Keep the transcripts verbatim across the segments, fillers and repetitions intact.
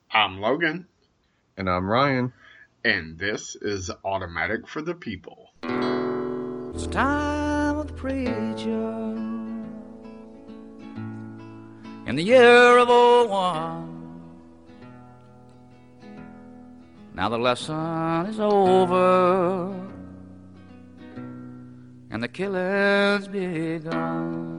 I'm Logan. And I'm Ryan. And this is Automatic for the People. It's the time of the preacher in the year of oh one. Now the lesson is over and the killing's begun.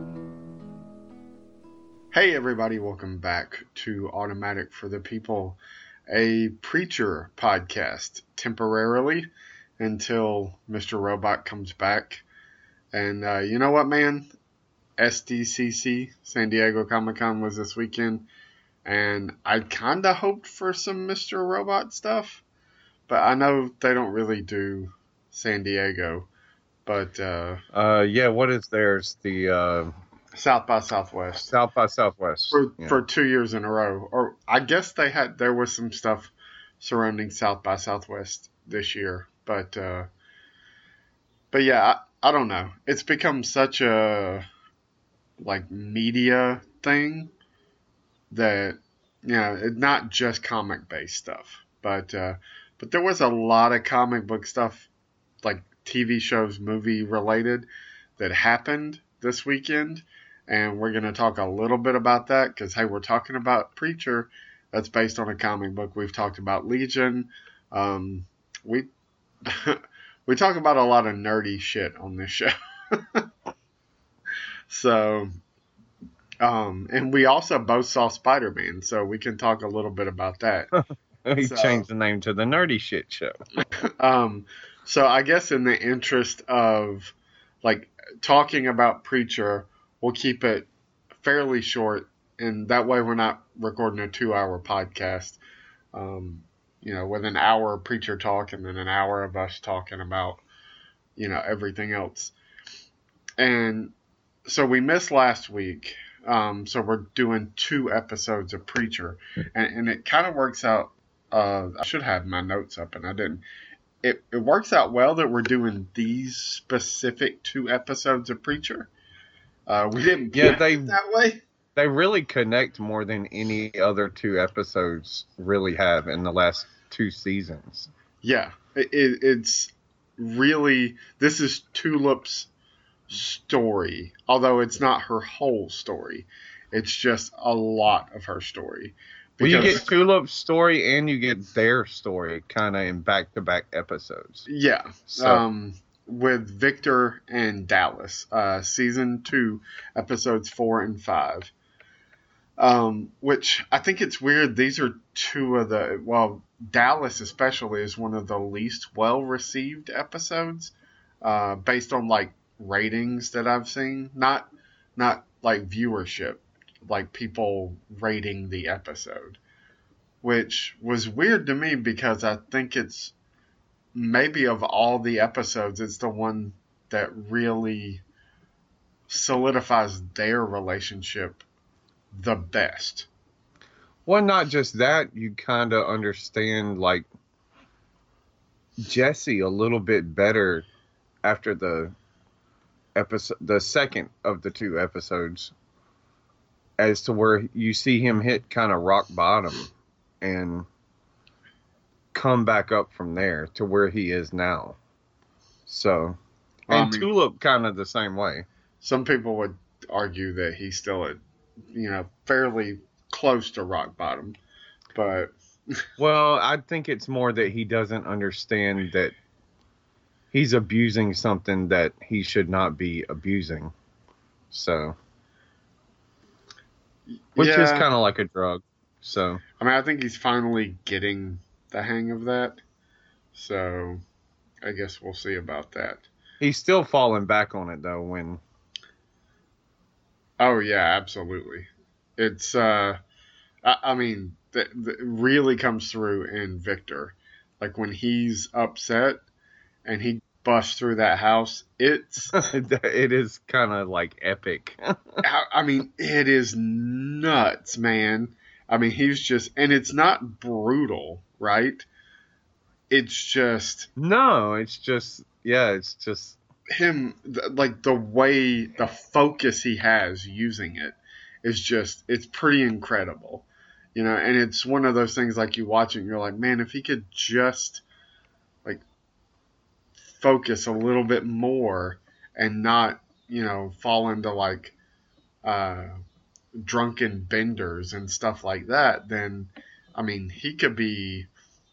Hey everybody, welcome back to Automatic for the People, a Preacher podcast, temporarily until Mister Robot comes back. And uh, you know what, man? S D C C, San Diego Comic-Con, was this weekend, and I kind of hoped for some Mister Robot stuff, but I know they don't really do San Diego. But uh, uh, yeah, what is theirs? The uh, South by Southwest. South by Southwest for yeah. for two years in a row, or I guess they had there was some stuff surrounding South by Southwest this year, but uh, but yeah, I, I don't know. It's become such a like media thing that you know, it's not just comic based stuff, but uh, but there was a lot of comic book stuff, like T V shows, movie related, that happened this weekend. And we're going to talk a little bit about that because, hey, we're talking about Preacher. That's based on a comic book. We've talked about Legion. Um, we we talk about a lot of nerdy shit on this show. so, um, and we also both saw Spider-Man, so we can talk a little bit about that. He so, changed the name to the Nerdy Shit Show. um, so I guess in the interest of, like, talking about Preacher, we'll keep it fairly short, and that way we're not recording a two-hour podcast, um, you know, with an hour of Preacher talk and then an hour of us talking about, you know, everything else. And so we missed last week, um, so we're doing two episodes of Preacher, and, and it kind of works out. Uh, I should have my notes up, and I didn't. It, it works out well that we're doing these specific two episodes of Preacher. Uh, we didn't yeah, they, it that way. They really connect more than any other two episodes really have in the last two seasons. Yeah, it, it, it's really, this is Tulip's story, although it's not her whole story. It's just a lot of her story. Because, well, you get Tulip's story and you get their story kind of in back-to-back episodes. Yeah. So. Um, with Victor and Dallas, uh, season two, episodes four and five. Um, which I think it's weird. These are two of the, well, Dallas especially is one of the least well-received episodes, uh, based on like ratings that I've seen. Not, not like viewership, like people rating the episode, which was weird to me because I think it's, maybe of all the episodes, it's the one that really solidifies their relationship the best. Well, not just that, you kind of understand, like, Jesse a little bit better after the episode, the second of the two episodes, as to where you see him hit kind of rock bottom and come back up from there to where he is now. So, and I mean, Tulip kind of the same way. Some people would argue that he's still at, you know, fairly close to rock bottom, but well, I think it's more that he doesn't understand that he's abusing something that he should not be abusing. So, which yeah. is kind of like a drug. So, I mean, I think he's finally getting the hang of that. So, I guess we'll see about that. He's still falling back on it though when Oh yeah, absolutely. It's uh I, I mean, that really comes through in Victor. Like when he's upset and he busts through that house, it's it is kind of like epic. I, I mean, it is nuts, man. I mean, he's just, and it's not brutal, right? It's just no, it's just yeah, it's just him, like the way, the focus he has using it is just, it's pretty incredible. You know, and it's one of those things like you watch it and you're like, man, if he could just like focus a little bit more and not, you know, fall into like uh, drunken benders and stuff like that, then I mean, he could be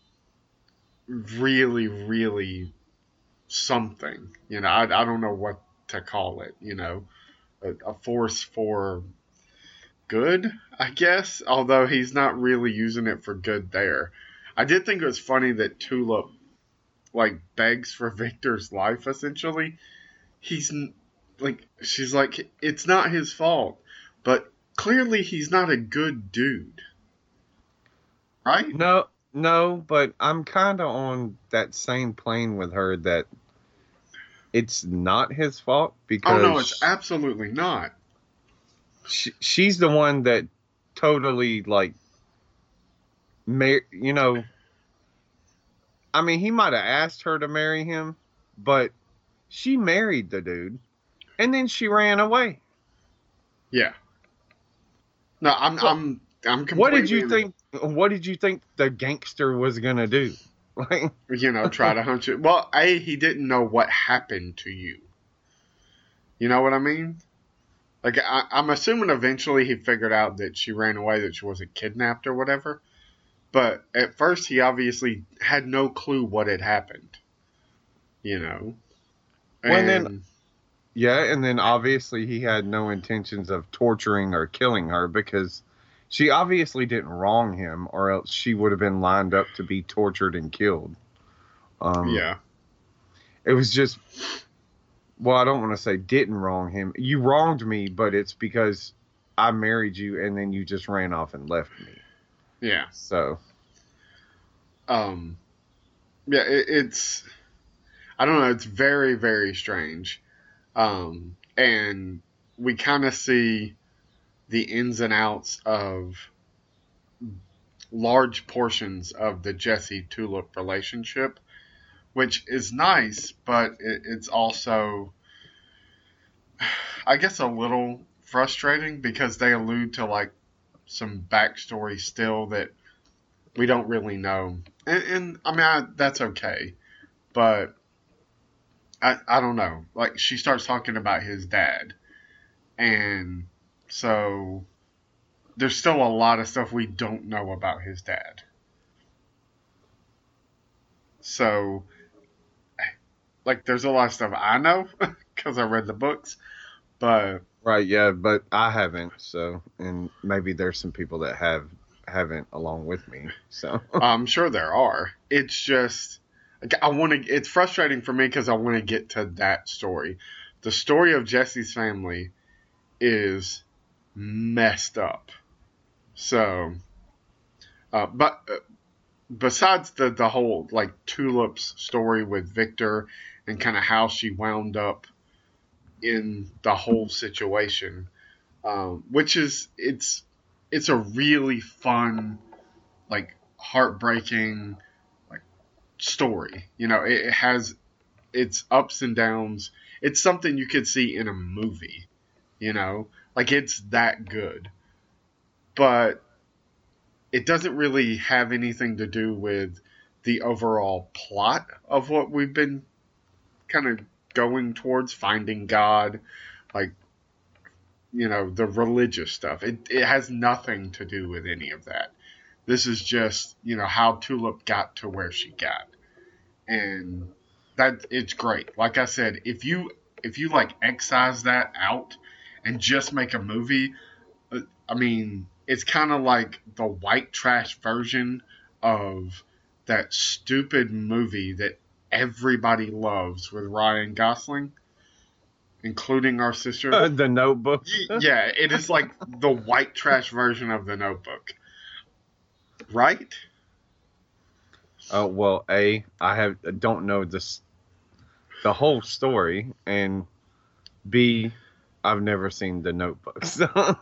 really, really something. You know, I, I don't know what to call it, you know, a, a force for good, I guess, although he's not really using it for good there. I did think it was funny that Tulip, like, begs for Victor's life, essentially. He's, like, she's like, it's not his fault, but clearly he's not a good dude. Right? No, no, but I'm kind of on that same plane with her that it's not his fault because... Oh, no, it's absolutely not. She, she's the one that totally, like, mar- you know, I mean, he might have asked her to marry him, but she married the dude, and then she ran away. Yeah. No, I'm, what, I'm, I'm completely... What did you think, what did you think the gangster was gonna do? Like, you know, try to hunt you. Well, A, he didn't know what happened to you. You know what I mean? Like, I, I'm assuming eventually he figured out that she ran away, that she wasn't kidnapped or whatever. But at first, he obviously had no clue what had happened. You know? And, well, and then, yeah, and then obviously he had no intentions of torturing or killing her because she obviously didn't wrong him, or else she would have been lined up to be tortured and killed. Um, yeah. It was just... Well, I don't want to say didn't wrong him. You wronged me, but it's because I married you and then you just ran off and left me. Yeah. So. Um. Yeah, it, it's. I don't know. It's very, very strange. Um. And we kind of see the ins and outs of large portions of the Jesse Tulip relationship, which is nice, but it, it's also, I guess, a little frustrating because they allude to like some backstory still that we don't really know. And, and I mean, I, that's okay, but I, I don't know. Like, she starts talking about his dad, and so there's still a lot of stuff we don't know about his dad. So, like, there's a lot of stuff I know because I read the books, but right, yeah, but I haven't. So, and maybe there's some people that have haven't along with me. So, I'm sure there are. It's just I want to. It's frustrating for me because I want to get to that story. The story of Jesse's family is messed up. So, uh, but. Uh, Besides the, the whole, like, Tulip's story with Victor and kind of how she wound up in the whole situation, um, which is, it's, it's a really fun, like, heartbreaking, like, story. You know, it, it has its ups and downs. It's something you could see in a movie, you know? Like, it's that good. But it doesn't really have anything to do with the overall plot of what we've been kind of going towards, finding God, like, you know, the religious stuff. It it has nothing to do with any of that. This is just, you know, how Tulip got to where she got. And that it's great. Like I said, if you if you like excise that out and just make a movie, I mean, it's kind of like the white trash version of that stupid movie that everybody loves with Ryan Gosling, including our sister. Uh, the Notebook. Yeah, it is like the white trash version of The Notebook. Right? Oh, uh, well, A, I have don't know this the whole story, and B, I've never seen The Notebook. So.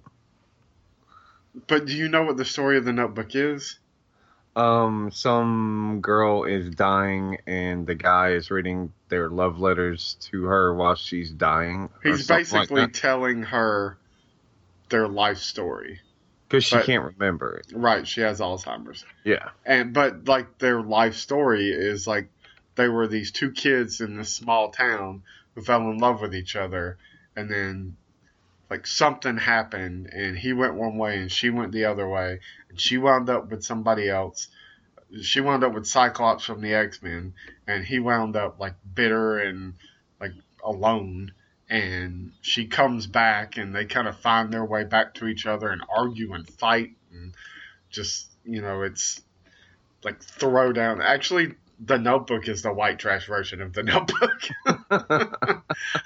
But do you know what the story of The Notebook is? Um, some girl is dying, and the guy is reading their love letters to her while she's dying. He's basically like telling her their life story. Because she But- can't remember it. Right, she has Alzheimer's. Yeah. And but like their life story is like they were these two kids in this small town who fell in love with each other, and then like something happened and he went one way and she went the other way, and she wound up with somebody else. She wound up with Cyclops from the X-Men, and he wound up like bitter and like alone. And she comes back, and they kind of find their way back to each other and argue and fight, and just, you know, it's like throw down. Actually, The Notebook is the white trash version of The Notebook.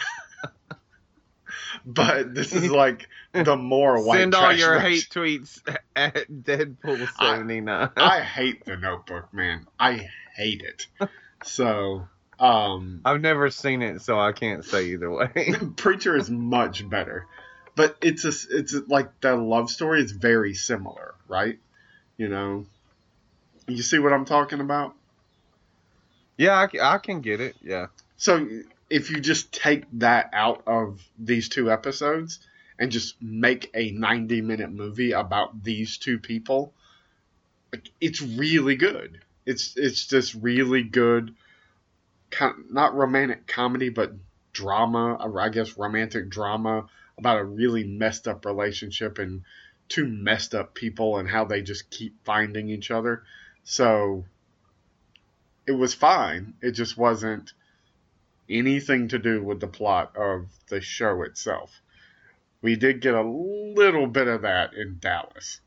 But this is like the more white Send trash all your version. hate tweets at Deadpool seventy-nine. I hate The Notebook, man. I hate it. So, um, I've never seen it, so I can't say either way. Preacher is much better, but it's a, it's a, like the love story is very similar, right? You know, you see what I'm talking about? Yeah, I, c- I can get it. Yeah. So if you just take that out of these two episodes and just make a ninety minute movie about these two people, like, it's really good. It's it's just really good, kind not romantic comedy, but drama. Or I guess romantic drama about a really messed up relationship and two messed up people and how they just keep finding each other. So it was fine. It just wasn't anything to do with the plot of the show itself. We did get a little bit of that in Dallas.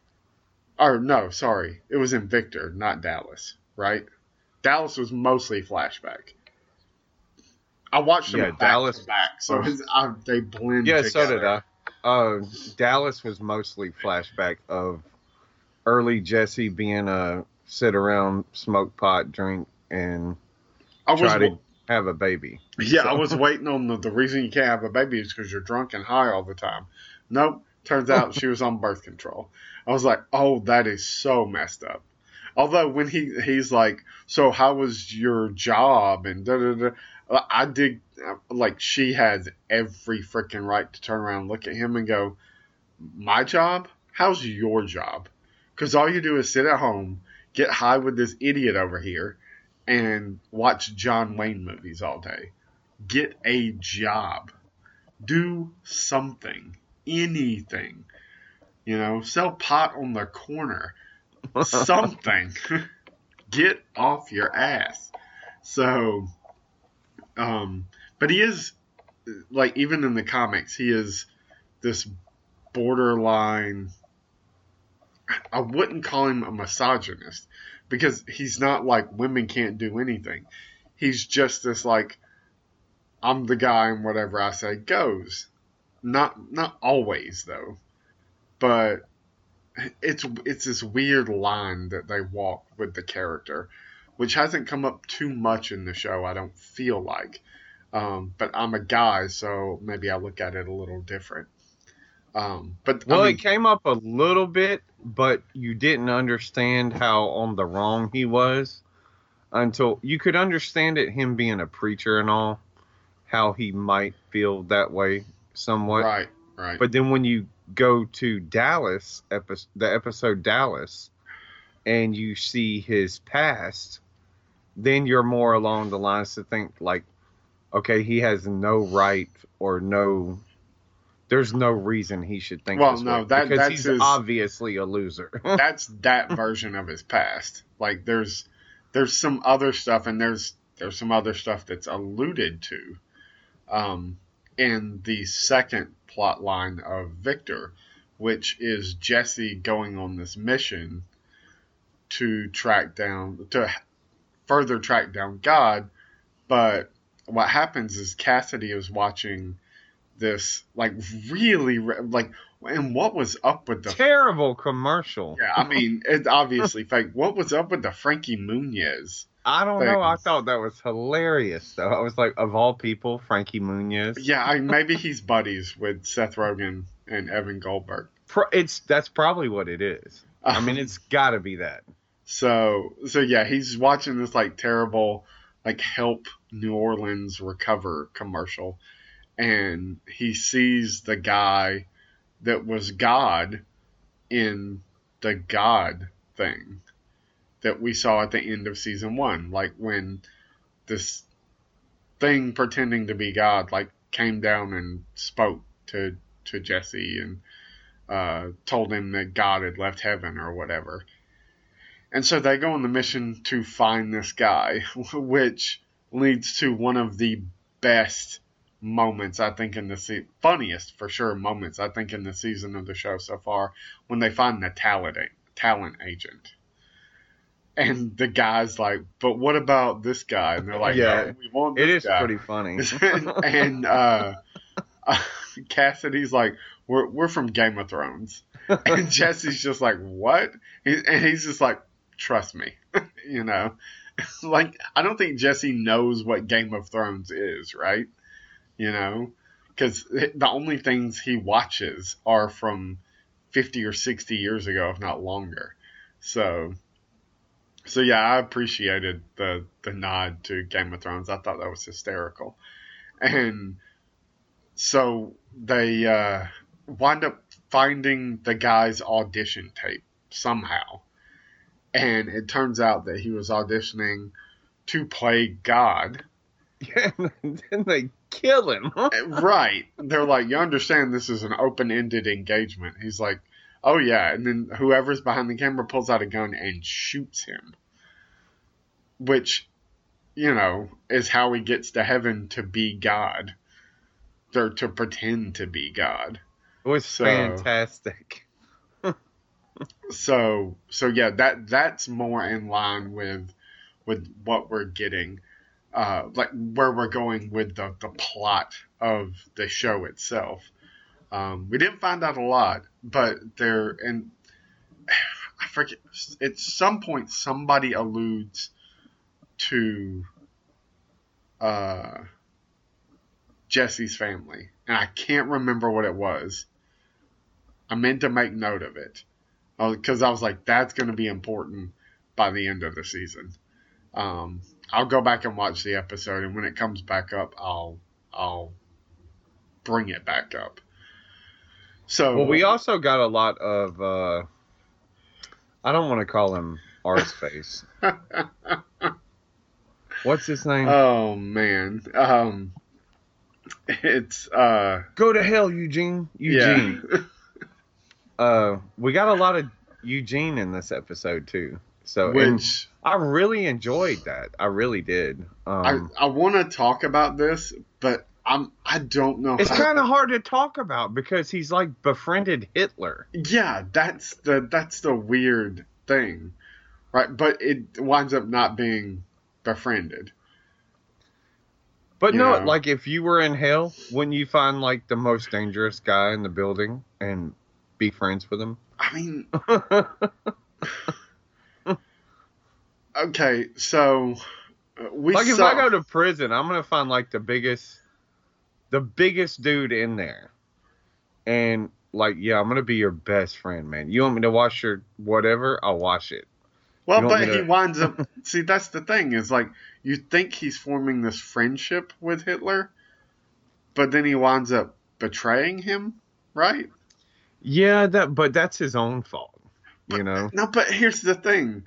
Or no, sorry. It was in Victor, not Dallas, right? Dallas was mostly flashback. I watched them Yeah, back Dallas- to back, so his, I, they blend Yeah, together. so did I. Uh, Dallas was mostly flashback of early Jesse being a sit around, smoke pot, drink, and I was, try to have a baby. yeah, I So- was waiting on the, the reason you can't have a baby is because you're drunk and high all the time. Nope. Turns out she was on birth control. I was like, oh, that is so messed up. Although when he he's like, so how was your job? And da da da. I did, like, she has every freaking right to turn around and look at him and go, my job? How's your job? Because all you do is sit at home, get high with this idiot over here, and watch John Wayne movies all day. Get a job. Do something. Anything. You know, sell pot on the corner. Something. Get off your ass. So, um, but he is, like, even in the comics, he is this borderline, I wouldn't call him a misogynist, because he's not like women can't do anything. He's just this like, I'm the guy and whatever I say goes. Not not always though, but it's it's this weird line that they walk with the character, which hasn't come up too much in the show. I don't feel like, um, but I'm a guy, so maybe I look at it a little different. Um, but Well, I mean, it came up a little bit, but you didn't understand how on the wrong he was until you could understand it, him being a preacher and all, how he might feel that way somewhat. right, right. But then when you go to Dallas, epi- the episode Dallas, and you see his past, then you're more along the lines to think like, okay, he has no right or no, there's no reason he should think Well, this no, way, that- because that's he's his- obviously a loser. That's that version of his past. Like there's there's some other stuff, and there's there's some other stuff that's alluded to um, in the second plot line of Victor, which is Jesse going on this mission to track down to further track down God. But what happens is Cassidy is watching this like really re- like and what was up with the Terrible commercial. yeah, I mean, it's obviously fake. What was up with the Frankie Muniz? I don't know. I Things. thought that was hilarious, though. I was like, of all people, Frankie Muniz. Yeah, I, maybe he's buddies with Seth Rogen and Evan Goldberg. Pro- it's that's probably what it is. I mean, it's got to be that. So, so yeah, he's watching this like terrible, like help New Orleans recover commercial, and he sees the guy that was God in the God thing that we saw at the end of season one. Like when this thing pretending to be God, like came down and spoke to, to Jesse and uh, told him that God had left heaven or whatever. And so they go on the mission to find this guy, which leads to one of the best moments, I think, in the se- funniest, for sure, moments, I think, in the season of the show so far, when they find the talent, talent agent. And the guy's like, but what about this guy? And they're like, Yeah, no, we want this It is guy. pretty funny. and and uh, Cassidy's like, we're, we're from Game of Thrones. And Jesse's just like, what? He, and he's just like, trust me, you know, like, I don't think Jesse knows what Game of Thrones is, right? You know, because the only things he watches are from fifty or sixty years ago, if not longer. So, so yeah, I appreciated the, the nod to Game of Thrones. I thought that was hysterical. And so they uh, wind up finding the guy's audition tape somehow. And it turns out that he was auditioning to play God. Yeah, and then they kill him. Right. They're like, you understand this is an open-ended engagement. He's like, oh yeah. And then whoever's behind the camera pulls out a gun and shoots him. Which, you know, is how he gets to heaven to be God. Or to pretend to be God. It was So- fantastic. So, so yeah, that that's more in line with with what we're getting, uh, like where we're going with the, the plot of the show itself. Um, we didn't find out a lot, but there, and I forget, at some point somebody alludes to uh, Jesse's family, and I can't remember what it was. I meant to make note of it. Because I was like, that's going to be important by the end of the season. Um, I'll go back and watch the episode, and when it comes back up, I'll I'll bring it back up. So Well, we also got a lot of, uh, I don't want to call him Arseface. What's his name? oh man, um, it's uh, Go to hell, Eugene. Eugene. yeah. Uh, we got a lot of Eugene in this episode too. So, and Which I really enjoyed that. I really did. Um, I I want to talk about this, but I'm I don't know. it's how- kind of hard to talk about because he's like befriended Hitler. Yeah, that's the that's the weird thing, right? But it winds up not being befriended. But You no, know. like if you were in hell, wouldn't you find like the most dangerous guy in the building and be friends with him? I mean, okay, so uh, we Like if saw, I go to prison, I'm gonna find like the biggest, the biggest dude in there, and like yeah, I'm gonna be your best friend, man. You want me to wash your whatever? I'll wash it. well, you want but me he to- winds up. See, that's the thing is like you think he's forming this friendship with Hitler, but then he winds up betraying him, right? Yeah, that but that's his own fault, you know. No, but here's the thing.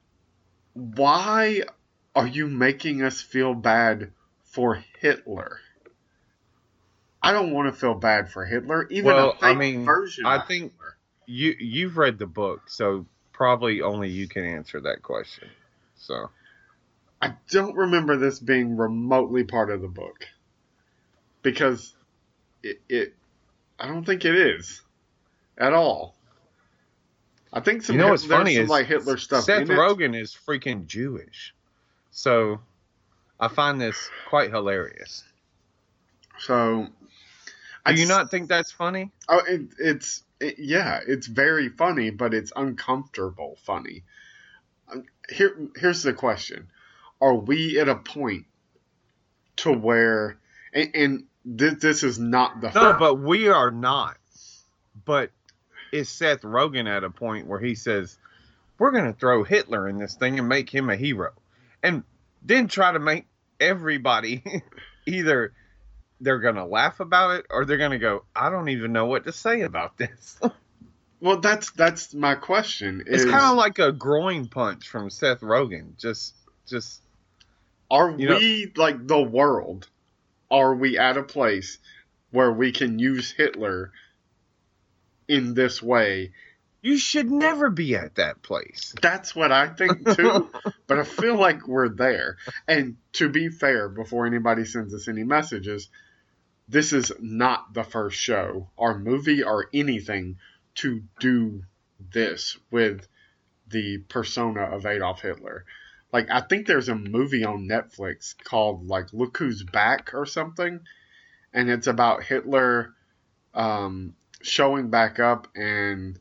Why are you making us feel bad for Hitler? I don't want to feel bad for Hitler, even Well, a fake I mean, version I of think- Hitler. You you've read the book, so probably only you can answer that question. So I don't remember this being remotely part of the book. Because it, it I don't think it is at all. I think some you know Hit- what's there's funny some is like Hitler stuff Seth in it. Rogen is freaking Jewish, so I find this quite hilarious. So Do I you s- not think that's funny? Oh, it, it's it, yeah, it's very funny, but it's uncomfortable funny. Um, Here, here's the question: are we at a point to where, and, and this, this is not the No, but we are not. But is Seth Rogen at a point where he says, we're going to throw Hitler in this thing and make him a hero? And then try to make everybody either they're going to laugh about it or they're going to go, I don't even know what to say about this. Well, that's that's my question. It's Is kind of like a groin punch from Seth Rogen. Just, just are you know, we like the world? Are we at a place where we can use Hitler in this way? you should never be at that place. That's what I think too, but I feel like we're there. And to be fair, before anybody sends us any messages, this is not the first show or movie or anything to do this with the persona of Adolf Hitler. Like, I think there's a movie on Netflix called, like, Look Who's Back or something, and it's about Hitler um, showing back up and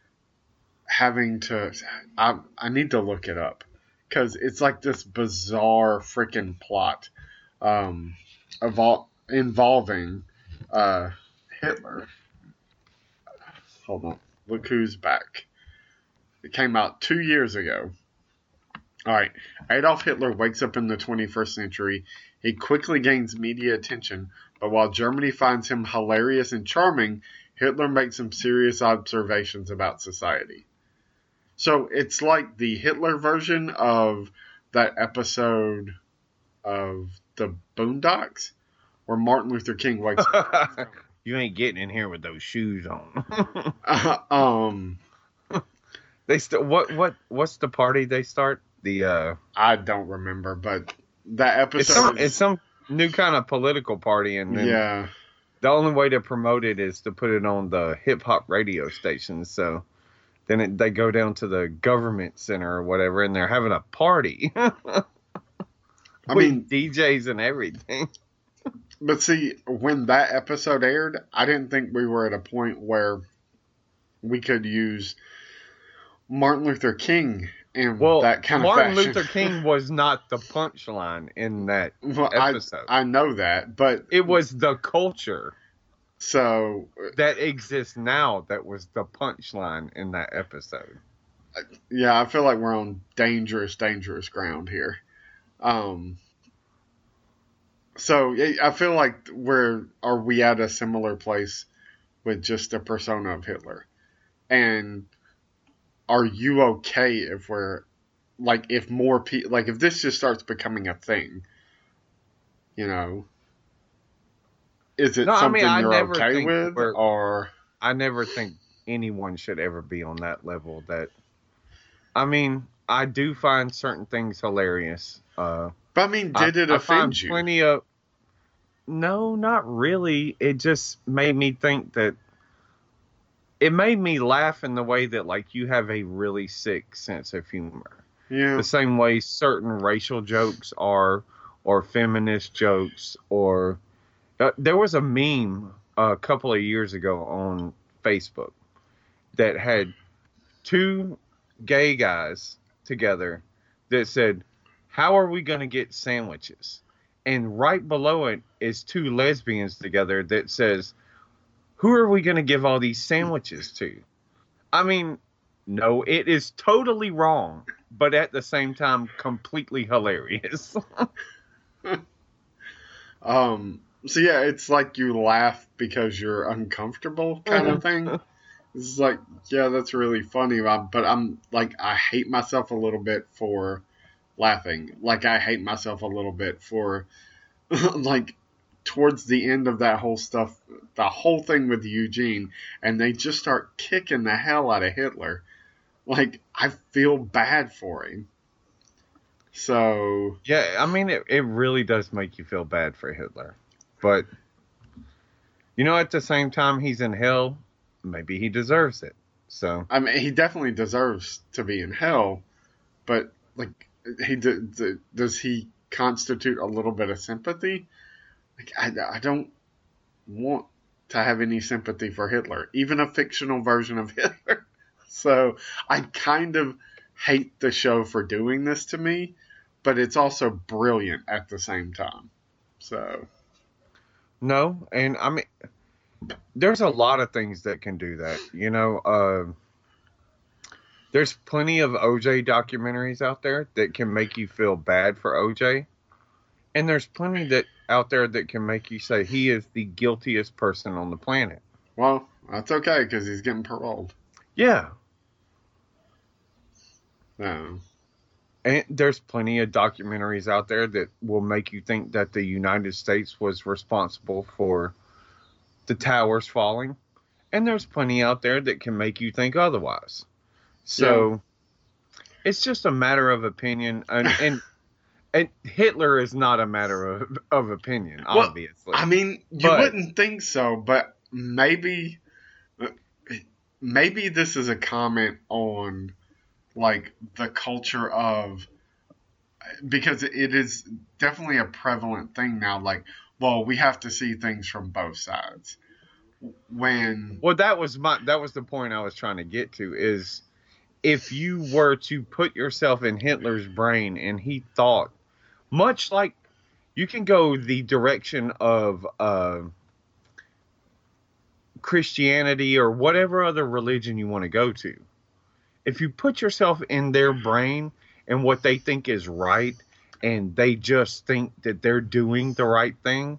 having to... I, I need to look it up, because it's like this bizarre freaking plot um, evol- involving uh, Hitler. Hold on. Look Who's Back. It came out two years ago. All right. Adolf Hitler wakes up in the twenty-first century. He quickly gains media attention, but while Germany finds him hilarious and charming, Hitler makes some serious observations about society. So it's like the Hitler version of that episode of the Boondocks where Martin Luther King wakes up. You ain't getting in here with those shoes on. uh, um, they st- what what what's the party they start? The uh, I don't remember, but that episode. It's some is, it's some new kind of political party, and then yeah. the only way to promote it is to put it on the hip hop radio stations. So then it, they go down to the government center or whatever, and they're having a party. I With mean, D Js and everything. But see, when that episode aired, I didn't think we were at a point where we could use Martin Luther King in Well, that kind Martin of fashion. Luther King was not the punchline in that well, episode. I, I know that, but It was the culture so that exists now that was the punchline in that episode. yeah, I feel like we're on dangerous, dangerous ground here. Um. So I feel like we're are we at a similar place with just the persona of Hitler, and are you okay if we're like if more people like if this just starts becoming a thing, you know? Is it No, I something mean, I you're never okay think with, we're- or I never think anyone should ever be on that level. That, I mean, I do find certain things hilarious. Uh, but I mean, did I, it I offend find you? Plenty of. No, not really. It just made me think that. It made me laugh in the way that, like, you have a really sick sense of humor. Yeah, The same way certain racial jokes are, or feminist jokes, or uh, there was a meme a couple of years ago on Facebook that had two gay guys together that said, "How are we going to get sandwiches?" And right below it is two lesbians together that says, "Who are we going to give all these sandwiches to?" I mean, no, it is totally wrong, but at the same time, completely hilarious. um. So yeah, it's like you laugh because you're uncomfortable, kind of thing. It's like, yeah, that's really funny, but I'm like, I hate myself a little bit for laughing. Like, I hate myself a little bit for, like, towards the end of that whole stuff, the whole thing with Eugene, and they just start kicking the hell out of Hitler. Like, I feel bad for him. So, Yeah, I mean, it, it really does make you feel bad for Hitler. But, you know, at the same time, he's in hell. Maybe he deserves it. So, I mean, he definitely deserves to be in hell, but, like, he d- d- does he constitute a little bit of sympathy? Like, I, I don't want to have any sympathy for Hitler, even a fictional version of Hitler. So I kind of hate the show for doing this to me, but it's also brilliant at the same time. So, no, and I mean, there's a lot of things that can do that. You know, uh, there's plenty of O J documentaries out there that can make you feel bad for O J. And there's plenty that out there that can make you say he is the guiltiest person on the planet. well, that's okay because he's getting paroled. Yeah. No. And there's plenty of documentaries out there that will make you think that the United States was responsible for the towers falling. And there's plenty out there that can make you think otherwise. So yeah. It's just a matter of opinion. And, and and Hitler is not a matter of, of opinion, well, obviously. I mean, you but, wouldn't think so, but maybe maybe this is a comment on like the culture of, because it is definitely a prevalent thing now. Like, well, we have to see things from both sides. When well, that was my that was the point I was trying to get to is if you were to put yourself in Hitler's brain and he thought, much like you can go the direction of uh, Christianity or whatever other religion you want to go to. If you put yourself in their brain and what they think is right, and they just think that they're doing the right thing,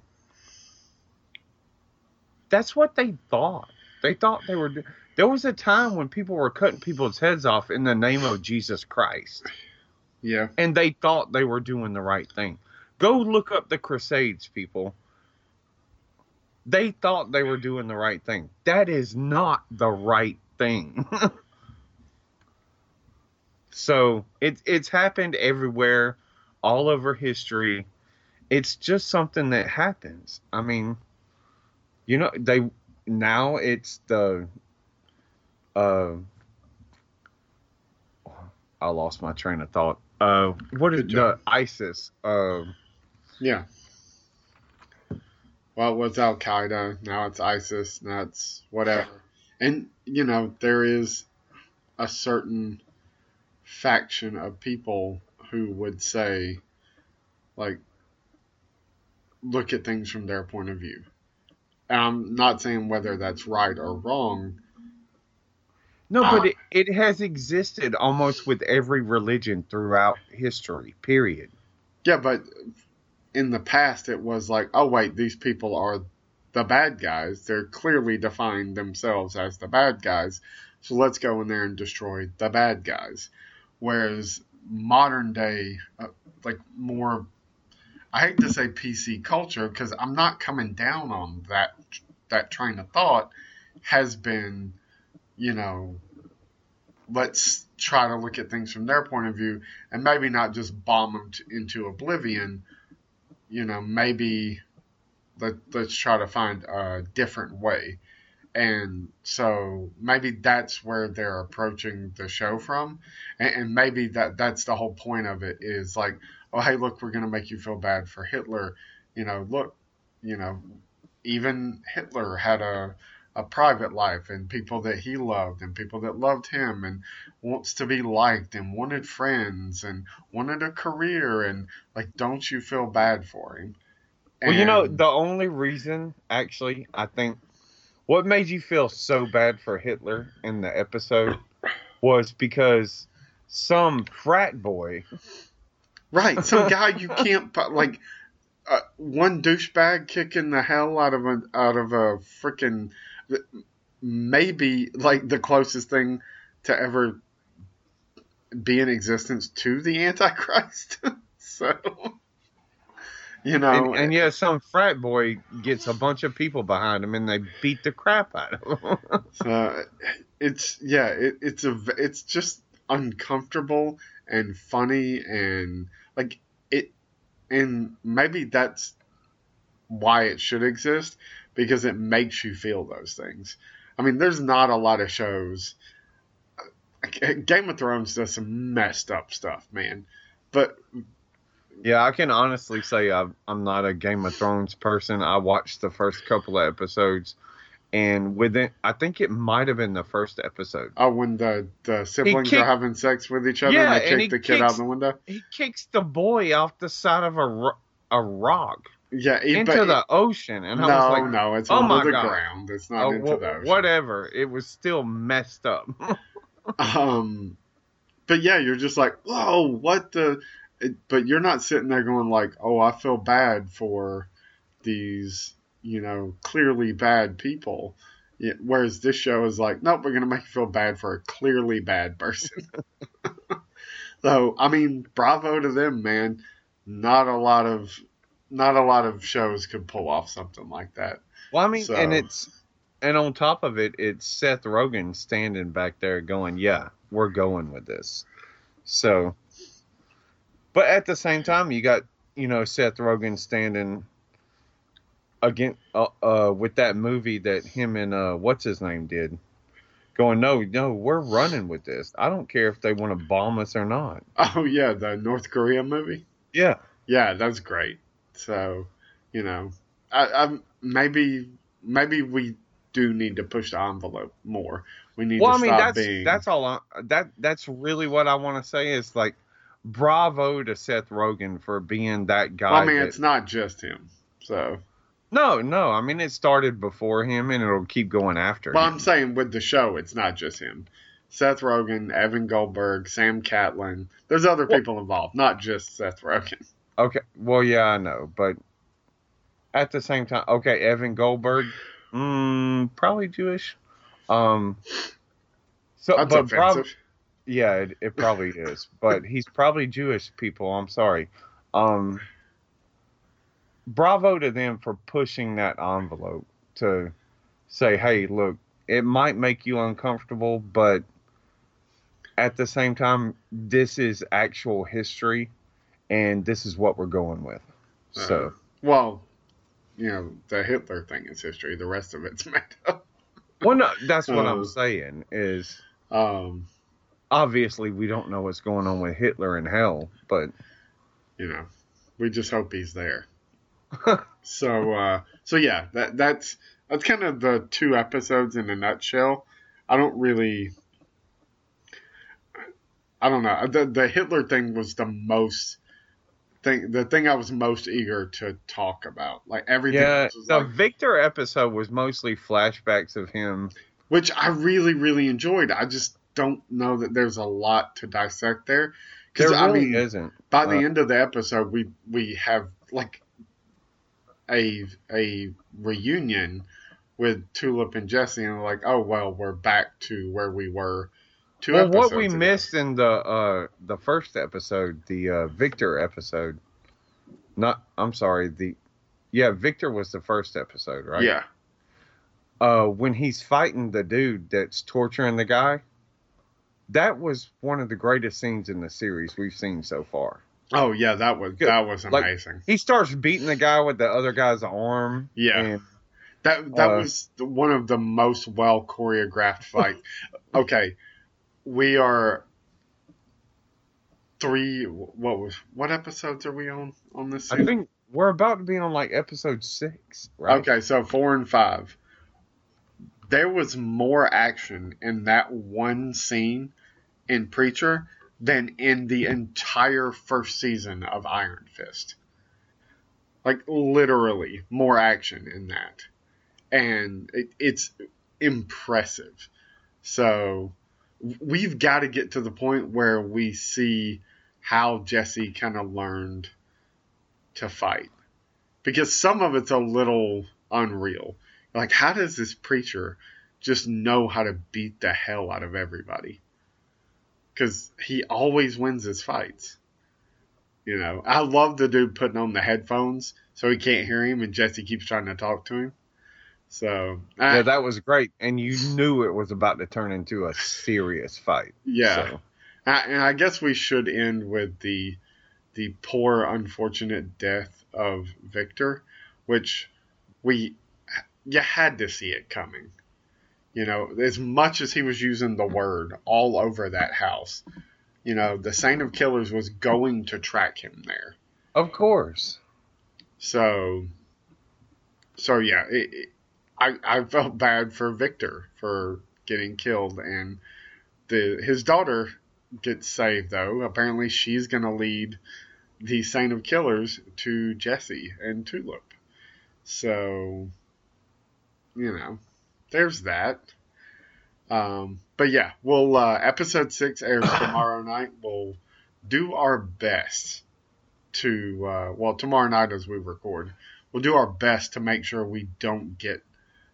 that's what they thought. They thought they were. There was a time when people were cutting people's heads off in the name of Jesus Christ. Yeah. And they thought they were doing the right thing. Go look up the Crusades, people. They thought they were doing the right thing. That is not the right thing. So it, it's happened everywhere, all over history. It's just something that happens. I mean, you know, they now it's the uh I lost my train of thought. Uh what is the ISIS? Uh, yeah. Well, it was Al Qaeda, now it's ISIS, now it's whatever. And you know, there is a certain faction of people who would say, like, look at things from their point of view. And I'm not saying whether that's right or wrong. No, but uh, it, it has existed almost with every religion throughout history, period. Yeah, but in the past it was like, oh wait, these people are the bad guys. They're clearly defining themselves as the bad guys. So let's go in there and destroy the bad guys. Whereas modern day, uh, like more, I hate to say P C culture because I'm not coming down on that that train of thought, has been, you know, let's try to look at things from their point of view and maybe not just bomb them to, into oblivion. You know, maybe let, let's try to find a different way. And so maybe that's where they're approaching the show from. And, and maybe that that's the whole point of it is like, oh, hey, look, we're going to make you feel bad for Hitler. You know, look, you know, even Hitler had a, a private life and people that he loved and people that loved him and wants to be liked and wanted friends and wanted a career. And like, don't you feel bad for him? And, well, you know, the only reason, actually, I think, what made you feel so bad for Hitler in the episode was because some frat boy. Right, some guy you can't, like, uh, one douchebag kicking the hell out of a, out of a freaking, maybe, like, the closest thing to ever be in existence to the Antichrist. So... You know, and, and yeah, some frat boy gets a bunch of people behind him, and they beat the crap out of him. So it's yeah, it, it's a it's just uncomfortable and funny and like it, and maybe that's why it should exist because it makes you feel those things. I mean, there's not a lot of shows. Game of Thrones does some messed up stuff, man, but. Yeah, I can honestly say I'm, I'm not a Game of Thrones person. I watched the first couple of episodes, and within, I think it might have been the first episode. Oh, when the, the siblings kicked, are having sex with each other yeah, and they and kick the kicks, kid out the window? He kicks the boy off the side of a, a rock yeah, he, into the ocean. And no, I was like, no, it's oh under my the God. ground. It's not oh, into wh- the ocean. Whatever. It was still messed up. um, But yeah, you're just like, whoa, what the... It, but you're not sitting there going like, oh, I feel bad for these, you know, clearly bad people. Yeah, whereas this show is like, nope, we're gonna make you feel bad for a clearly bad person. So I mean, bravo to them, man. Not a lot of not a lot of shows could pull off something like that. Well, I mean, and So it's and on top of it, it's Seth Rogen standing back there going, "Yeah, we're going with this." So, but at the same time, you got you know Seth Rogen standing again uh, uh, with that movie that him and uh, what's his name did, going, "No, no, we're running with this. I don't care if they want to bomb us or not." oh yeah, the North Korea movie. Yeah. Yeah, that's great. So, you know, I, I maybe maybe we do need to push the envelope more. We need Well, to I mean, stop that's being. that's all. I, that that's really what I want to say is like, bravo to Seth Rogen for being that guy. Well, I mean, that, it's not just him. So, no, no. I mean, it started before him, and it'll keep going after well, him. I'm saying with the show, it's not just him. Seth Rogen, Evan Goldberg, Sam Catlin. There's other Well- people involved, not just Seth Rogen. Okay. Well, yeah, I know, but at the same time, okay, Evan Goldberg, mm, probably Jewish. Um. So, That's but bravo. offensive. Yeah, it, it probably is, but he's probably Jewish. People, I'm sorry. Um. Bravo to them for pushing that envelope to say, hey, look, it might make you uncomfortable, but at the same time, this is actual history, and this is what we're going with. So, Uh, well, you know, the Hitler thing is history. The rest of it's made up. well, no, that's what uh, I'm saying is Um, obviously we don't know what's going on with Hitler in hell, but you know, we just hope he's there. so, uh, so yeah, that that's that's kind of the two episodes in a nutshell. I don't really, I don't know. The the Hitler thing was the most thing, the thing I was most eager to talk about. Like everything yeah, else was the like, Victor episode was mostly flashbacks of him. which I really really enjoyed. I just don't know that there's a lot to dissect there. There Because I really mean, isn't. by the Uh, end of the episode, we we have like a a reunion with Tulip and Jesse, and we're like, oh well, we're back to where we were two Well, episodes what we ago. missed in the uh, the first episode, the uh, Victor episode, not I'm sorry, the yeah Victor was the first episode, right? Yeah, Uh, when he's fighting the dude that's torturing the guy, that was one of the greatest scenes in the series we've seen so far. oh yeah, that was Good. that was Like- amazing. He starts beating the guy with the other guy's arm. Yeah. and That that uh, was the, one of the most well choreographed fights. Okay, we are three. What was what episodes are we on on this? I season? think we're about to be on like episode six, right? Okay, so four and five. There was more action in that one scene in Preacher than in the entire first season of Iron Fist. Like, literally, more action in that. And it, it's impressive. So, we've got to get to the point where we see how Jesse kind of learned to fight. Because some of it's a little unreal. Like, how does this preacher just know how to beat the hell out of everybody? Because he always wins his fights. You know, I love the dude putting on the headphones so he can't hear him, and Jesse keeps trying to talk to him. So, I, Yeah, that was great, and you knew it was about to turn into a serious fight. yeah. So, I, and I guess we should end with the the poor, unfortunate death of Victor, which we you had to see it coming. You know, as much as he was using the word all over that house, you know, the Saint of Killers was going to track him there. of course. So, so yeah, it, it, I I felt bad for Victor for getting killed, and the his daughter gets saved though. Apparently, she's gonna lead the Saint of Killers to Jesse and Tulip. So, you know, there's that. Um, but yeah, we'll uh, episode six airs tomorrow night. We'll do our best to uh, well tomorrow night as we record. We'll do our best to make sure we don't get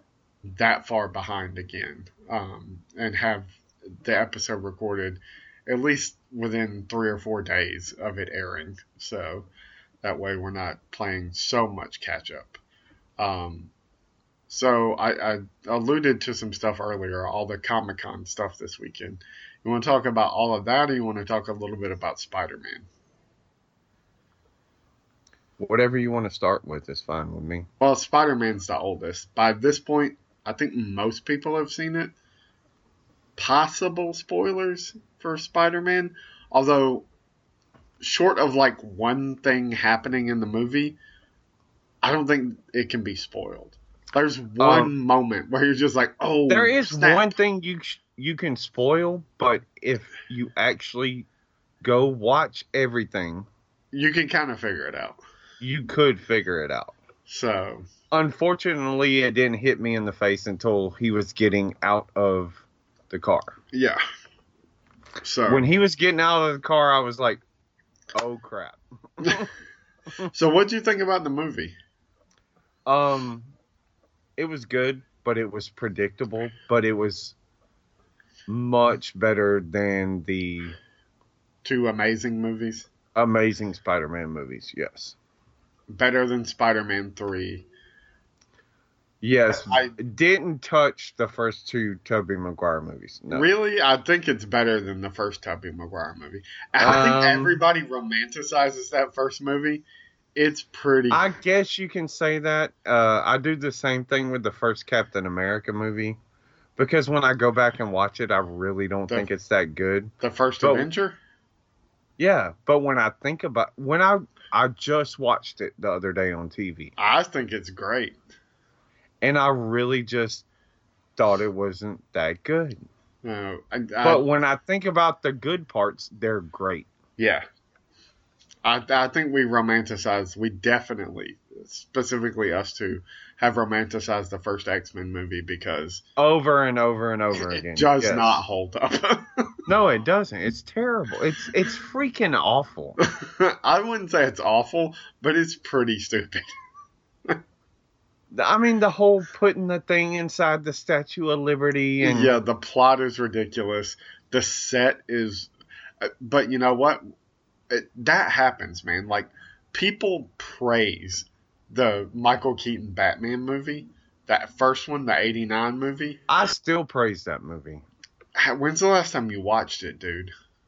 that far behind again, um, and have the episode recorded at least within three or four days of it airing. So that way we're not playing so much catch up. Um, so I, I alluded to some stuff earlier, all the Comic-Con stuff this weekend. You want to talk about all of that, or you want to talk a little bit about Spider-Man? Whatever you want to start with is fine with me. Well, Spider-Man's the oldest. By this point, I think most people have seen it. Possible spoilers for Spider-Man, although short of like one thing happening in the movie, I don't think it can be spoiled. There's one um, moment where you're just like, oh, there is snap. one thing you you can spoil, but if you actually go watch everything, you can kind of figure it out. You could figure it out. So, unfortunately, it didn't hit me in the face until he was getting out of the car. Yeah. So when he was getting out of the car, I was like, "Oh crap!" So, what did you think about the movie? Um, it was good, but it was predictable. But it was much better than the two Amazing movies. Amazing Spider-Man movies, yes. Better than Spider-Man three. Yes, I didn't touch the first two Tobey Maguire movies. No. Really? I think it's better than the first Tobey Maguire movie. I um, think everybody romanticizes that first movie. It's pretty... I guess you can say that. Uh, I do the same thing with the first Captain America movie. Because when I go back and watch it, I really don't the, think it's that good. The first but, Avenger? Yeah, but when I think about... When I, I just watched it the other day on T V. I think it's great. And I really just thought it wasn't that good. No, I, I, but when I think about the good parts, they're great. Yeah. I, I think we romanticize, we definitely, specifically us two, have romanticized the first X-Men movie because... Over and over and over it again. It does yes. not hold up. No, it doesn't. It's terrible. It's it's freaking awful. I wouldn't say it's awful, but it's pretty stupid. I mean, the whole putting the thing inside the Statue of Liberty. And yeah, the plot is ridiculous. The set is... But you know what? It, that happens, man. Like, people praise the Michael Keaton Batman movie. That first one, the eighty-nine movie. I still praise that movie. When's the last time you watched it, dude?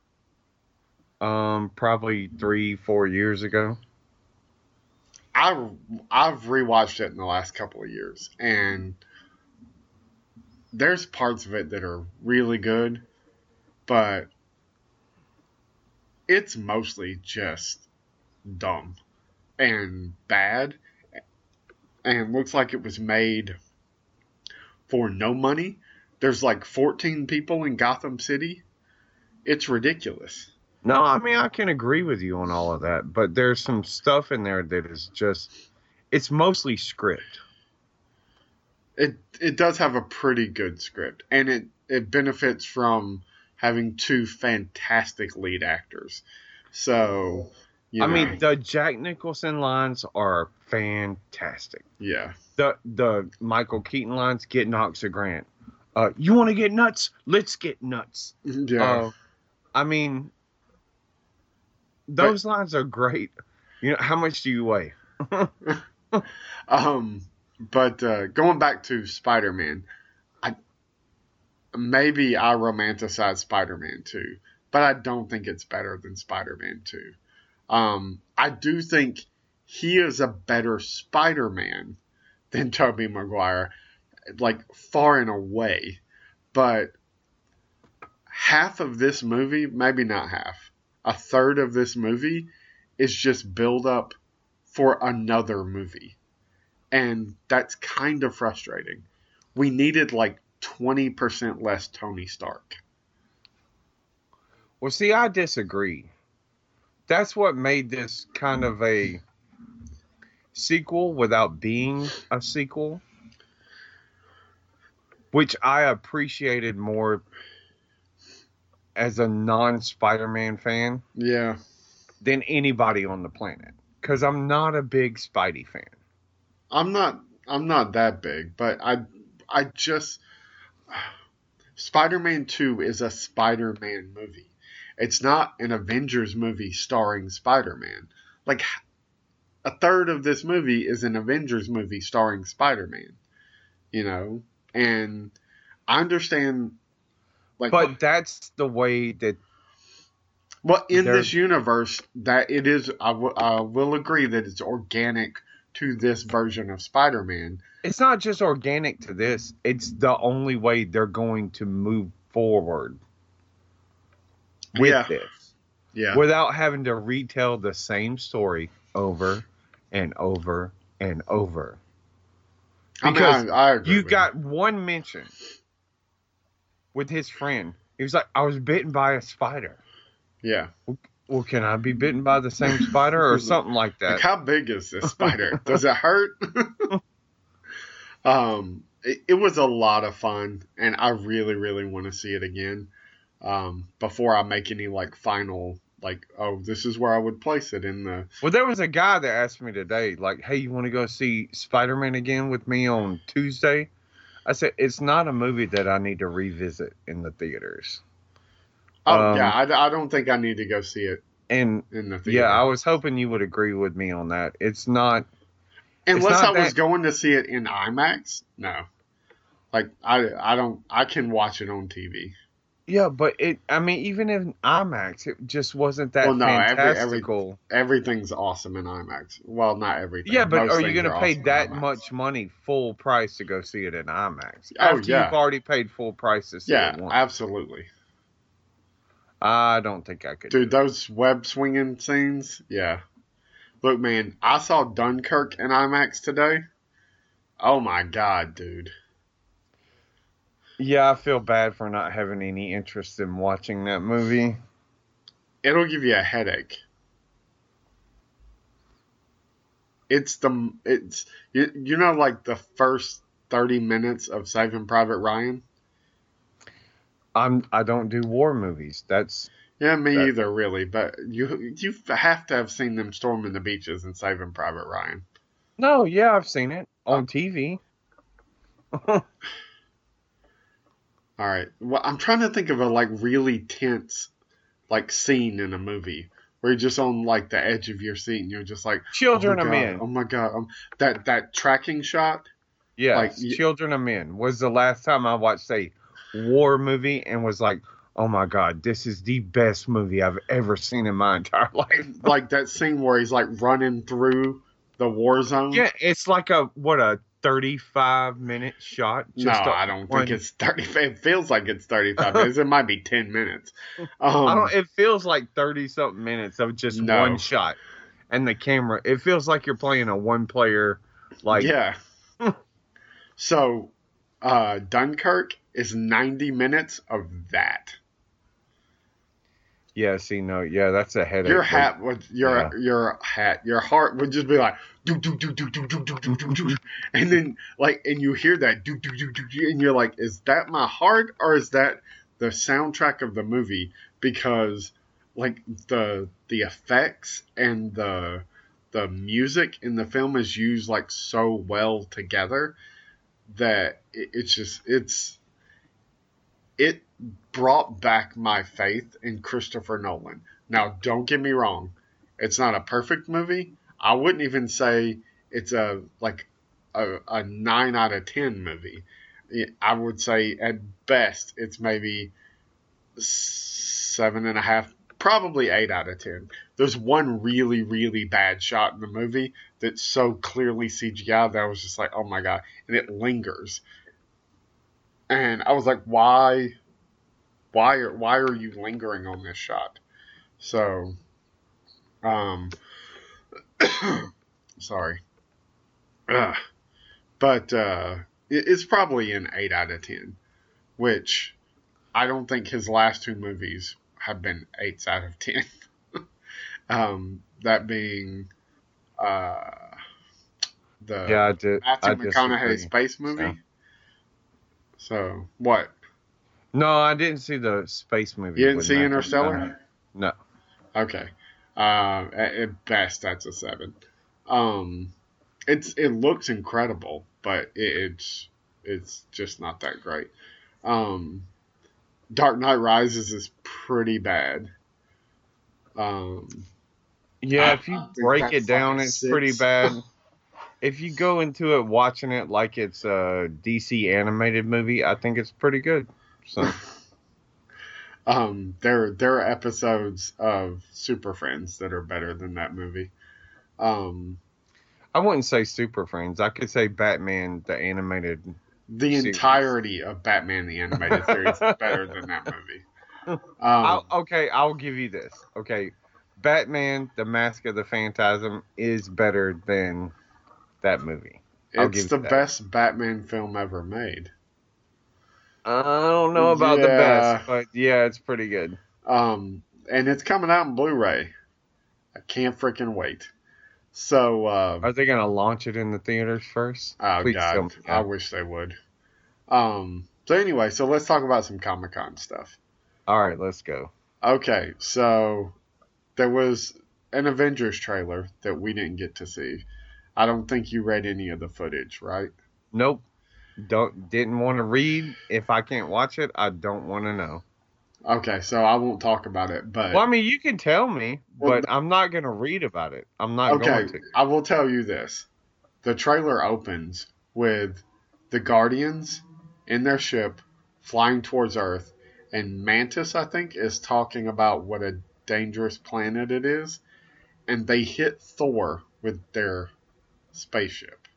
Um, probably three, four years ago. I, I've rewatched it in the last couple of years, and there's parts of it that are really good, but it's mostly just dumb and bad, and looks like it was made for no money. There's like fourteen people in Gotham City. It's ridiculous. No, I mean, I can agree with you on all of that, but there's some stuff in there that is just, it's mostly script. It it does have a pretty good script, and it, it benefits from having two fantastic lead actors. So, you know. I mean, the Jack Nicholson lines are fantastic. Yeah. The the Michael Keaton lines, get Noxa Grant. Uh, you want to get nuts? Let's get nuts. Yeah. Uh, I mean, those but, lines are great. You know, how much do you weigh? um, but uh, going back to Spider-Man, I maybe I romanticize Spider-Man two, but I don't think it's better than Spider-Man two. Um, I do think he is a better Spider-Man than Tobey Maguire, like far and away. But half of this movie, maybe not half, a third of this movie is just build up for another movie. And that's kind of frustrating. We needed like twenty percent less Tony Stark. Well, see, I disagree. That's what made this kind of a sequel without being a sequel, which I appreciated more as a non-Spider-Man fan. Yeah. Than anybody on the planet. Because I'm not a big Spidey fan. I'm not I'm not that big, but I I just Spider-Man two is a Spider-Man movie. It's not an Avengers movie starring Spider-Man. Like a third of this movie is an Avengers movie starring Spider-Man. You know, and I understand. Like, but what, that's the way that. Well, in this universe, that it is, I, w- I will agree that it's organic to this version of Spider-Man. It's not just organic to this. It's the only way they're going to move forward with Yeah. this. Yeah. Without having to retell the same story over and over and over. Because I mean, I, I agree you with got one mention with his friend. He was like, I was bitten by a spider. Yeah. Well, can I be bitten by the same spider or something like that? Like, how big is this spider? Does it hurt? um, it, it was a lot of fun, and I really, really want to see it again. Um, before I make any like final, like, oh, this is where I would place it in the. Well, there was a guy that asked me today, like, hey, you want to go see Spider-Man again with me on Tuesday? I said, it's not a movie that I need to revisit in the theaters. Oh, Um, yeah, I, I don't think I need to go see it And in the theater. yeah, I was hoping you would agree with me on that. It's not. Unless not I was that- going to see it in IMAX, no. Like, I, I don't, I can watch it on T V. Yeah, but it. I mean, even in IMAX, it just wasn't that Well, no, every- every- fantastical. Everything's awesome in IMAX. Well, not everything. Yeah, but Most are you things going to are pay awesome in that IMAX. much money full price to go see it in IMAX? Oh, After yeah. you've already paid full price to see Yeah, it once. absolutely. I don't think I could. do Dude, those web swinging scenes, yeah. Look, man, I saw Dunkirk in IMAX today. Oh my god, dude. it. Yeah, I feel bad for not having any interest in watching that movie. It'll give you a headache. It's the it's you, you know like the first thirty minutes of Saving Private Ryan? I'm. I don't do war movies. That's. Yeah, me That- either, really. But you you have to have seen them storming the beaches and Saving Private Ryan. No, yeah, I've seen it on T V. All right. Well, I'm trying to think of a like really tense like scene in a movie where you're just on like the edge of your seat and you're just like, Children oh of my God, Men. Oh my god! Um, that that tracking shot. Yes, like, y- Children of Men was the last time I watched a war movie and was like, oh my God, this is the best movie I've ever seen in my entire life. Like that scene where he's like running through the war zone. Yeah, it's like a, what, a thirty-five minute shot? No, a- I don't one- think it's thirty. It feels like it's thirty-five minutes. It might be ten minutes. Um, I don't, it feels like thirty something minutes of just No. one shot. And the camera, it feels like you're playing a one player, like, yeah. So, uh, Dunkirk is ninety minutes of that. yeah, see, no, yeah, that's a headache. Your Like, hat would your Yeah. your hat your heart would just be like do do do do do do do do do do, and then like and you hear that do do do do do, and you're like, is that my heart or is that the soundtrack of the movie? Because like the the effects and the the music in the film is used like so well together that it, it's just it's it brought back my faith in Christopher Nolan. Now, don't get me wrong. It's not a perfect movie. I wouldn't even say it's a like a, a nine out of ten movie. I would say at best it's maybe seven and a half, probably eight out of ten. There's one really, really bad shot in the movie that's so clearly C G I that I was just like, oh my God. And it lingers. And I was like, why, why are, why are you lingering on this shot? So, um, sorry. Ugh. But, uh, it, it's probably an eight out of ten, which I don't think his last two movies have been eights out of ten. um, that being, uh, the Yeah, I did. Matthew I McConaughey disagree. space movie. So. So, what? No, I didn't see the space movie. You didn't with see Matthew Interstellar? McConaughey. No. Okay. Uh, at, at best, that's a seven. Um, it's it looks incredible, but it, it's it's just not that great. Um, Dark Knight Rises is pretty bad. Um, Yeah, I- if you I think break that's it down, like a it's six. pretty bad. If you go into it watching it like it's a D C animated movie, I think it's pretty good. So Um, there there are episodes of Super Friends that are better than that movie. Um, I wouldn't say Super Friends. I could say Batman the animated. the Series. entirety of Batman the Animated Series is better than that movie. Um, I'll, okay, I'll give you this. Okay, Batman the Mask of the Phantasm is better than that movie. I'll it's give the you that. best Batman film ever made. I don't know about the Yeah. best, but yeah, it's pretty good. Um, and it's coming out in Blu-ray. I can't freaking wait. So, uh, Are they gonna launch it in the theaters first? oh Please tell god, me. I wish they would. Um, so anyway, so let's talk about some Comic-Con stuff. All right, let's go. Okay, so there was an Avengers trailer that we didn't get to see. I don't think you read any of the footage, right? Nope. Don't didn't want to read. If I can't watch it, I don't want to know. Okay, so I won't talk about it, but Well, I mean, you can tell me, Well, but I'm not gonna read about it. I'm not okay, going to. I will tell you this. The trailer opens with the Guardians in their ship flying towards Earth, and Mantis, I think, is talking about what a dangerous planet it is, and they hit Thor with their spaceship.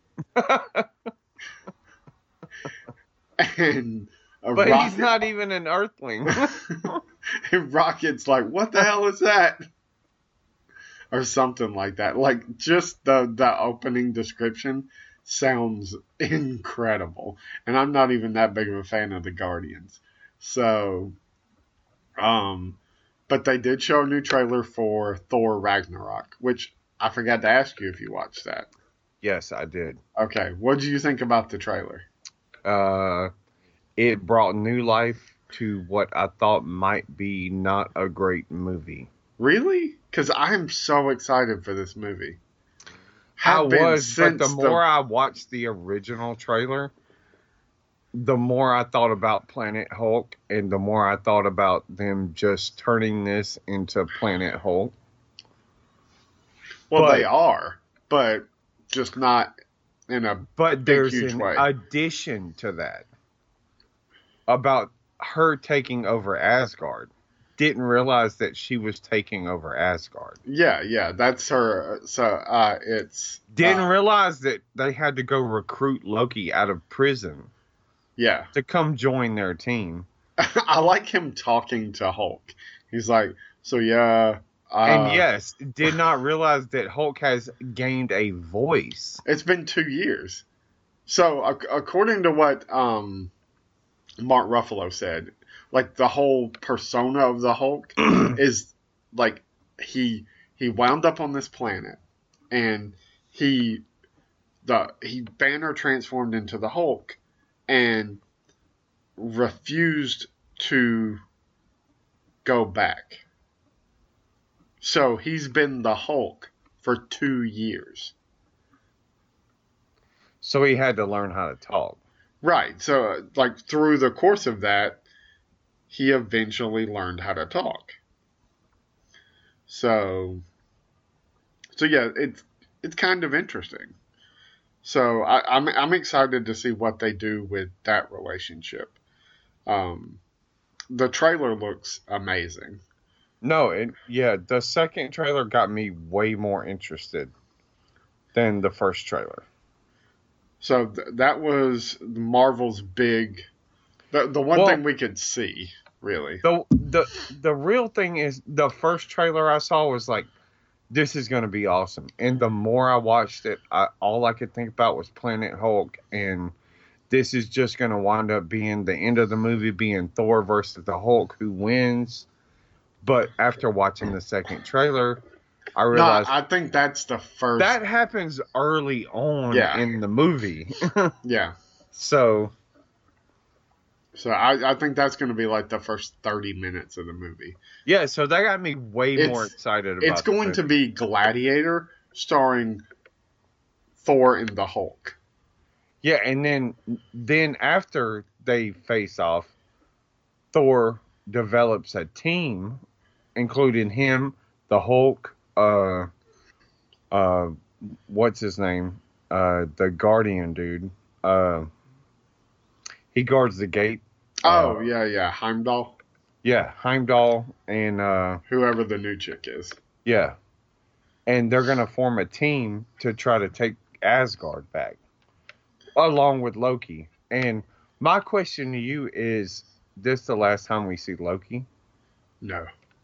And a But rocket, he's not even an Earthling. and Rocket's like, what the hell is that? Or something like that. Like, just the, the opening description sounds incredible. And I'm not even that big of a fan of the Guardians. So, um, but they did show a new trailer for Thor Ragnarok, which I forgot to ask you if you watched that. Yes, I did. Okay, what did you think about the trailer? Uh, it brought new life to what I thought might be not a great movie. Really? Because I'm so excited for this movie. I Have been was, but the since more I watched the original trailer, the more I thought about Planet Hulk, and the more I thought about them just turning this into Planet Hulk. Well, But- they are, but just not in a. But there's huge an way. addition to that about her taking over Asgard. Didn't realize that she was taking over Asgard. Yeah, yeah, that's her. So uh, it's. Didn't uh, realize that they had to go recruit Loki out of prison Yeah. to come join their team. I like him talking to Hulk. He's like, so yeah. Uh, And yes, did not realize that Hulk has gained a voice. It's been two years. So, ac- according to what um, Mark Ruffalo said, like the whole persona of the Hulk is like he he wound up on this planet, and he the he Banner transformed into the Hulk, and refused to go back. So he's been the Hulk for two years. So he had to learn how to talk. Right. So, uh, like, through the course of that, he eventually learned how to talk. So, so yeah, it's it's kind of interesting. So I, I'm I'm excited to see what they do with that relationship. Um, the trailer looks amazing. No, it, yeah, the second trailer got me way more interested than the first trailer. So th- that was Marvel's big, the the one Well- thing we could see, really. The the the real thing is the first trailer I saw was like, this is going to be awesome. And the more I watched it, I, all I could think about was Planet Hulk, and this is just going to wind up being the end of the movie being Thor versus the Hulk, who wins. But after watching the second trailer, I No, realized I think that's the first. that happens early on Yeah. in the movie. yeah. So So I, I think that's going to be like the first thirty minutes of the movie. yeah, so that got me way It's- more excited about It's the going to movie. be Gladiator starring Thor and the Hulk. Yeah, and then then after they face off, Thor develops a team, including him, the Hulk, uh, uh, what's his name, uh, the Guardian dude. Uh, he guards the gate. Uh, Oh, yeah, yeah. Heimdall, yeah, Heimdall, and uh, whoever the new chick is. yeah, and they're gonna form a team to try to take Asgard back, along with Loki. And my question to you is: this the last time we see Loki? No.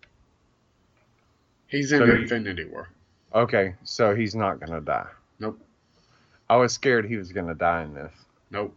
He's in So he- Infinity War. Okay, so he's not gonna die. Nope. I was scared he was gonna die in this. Nope.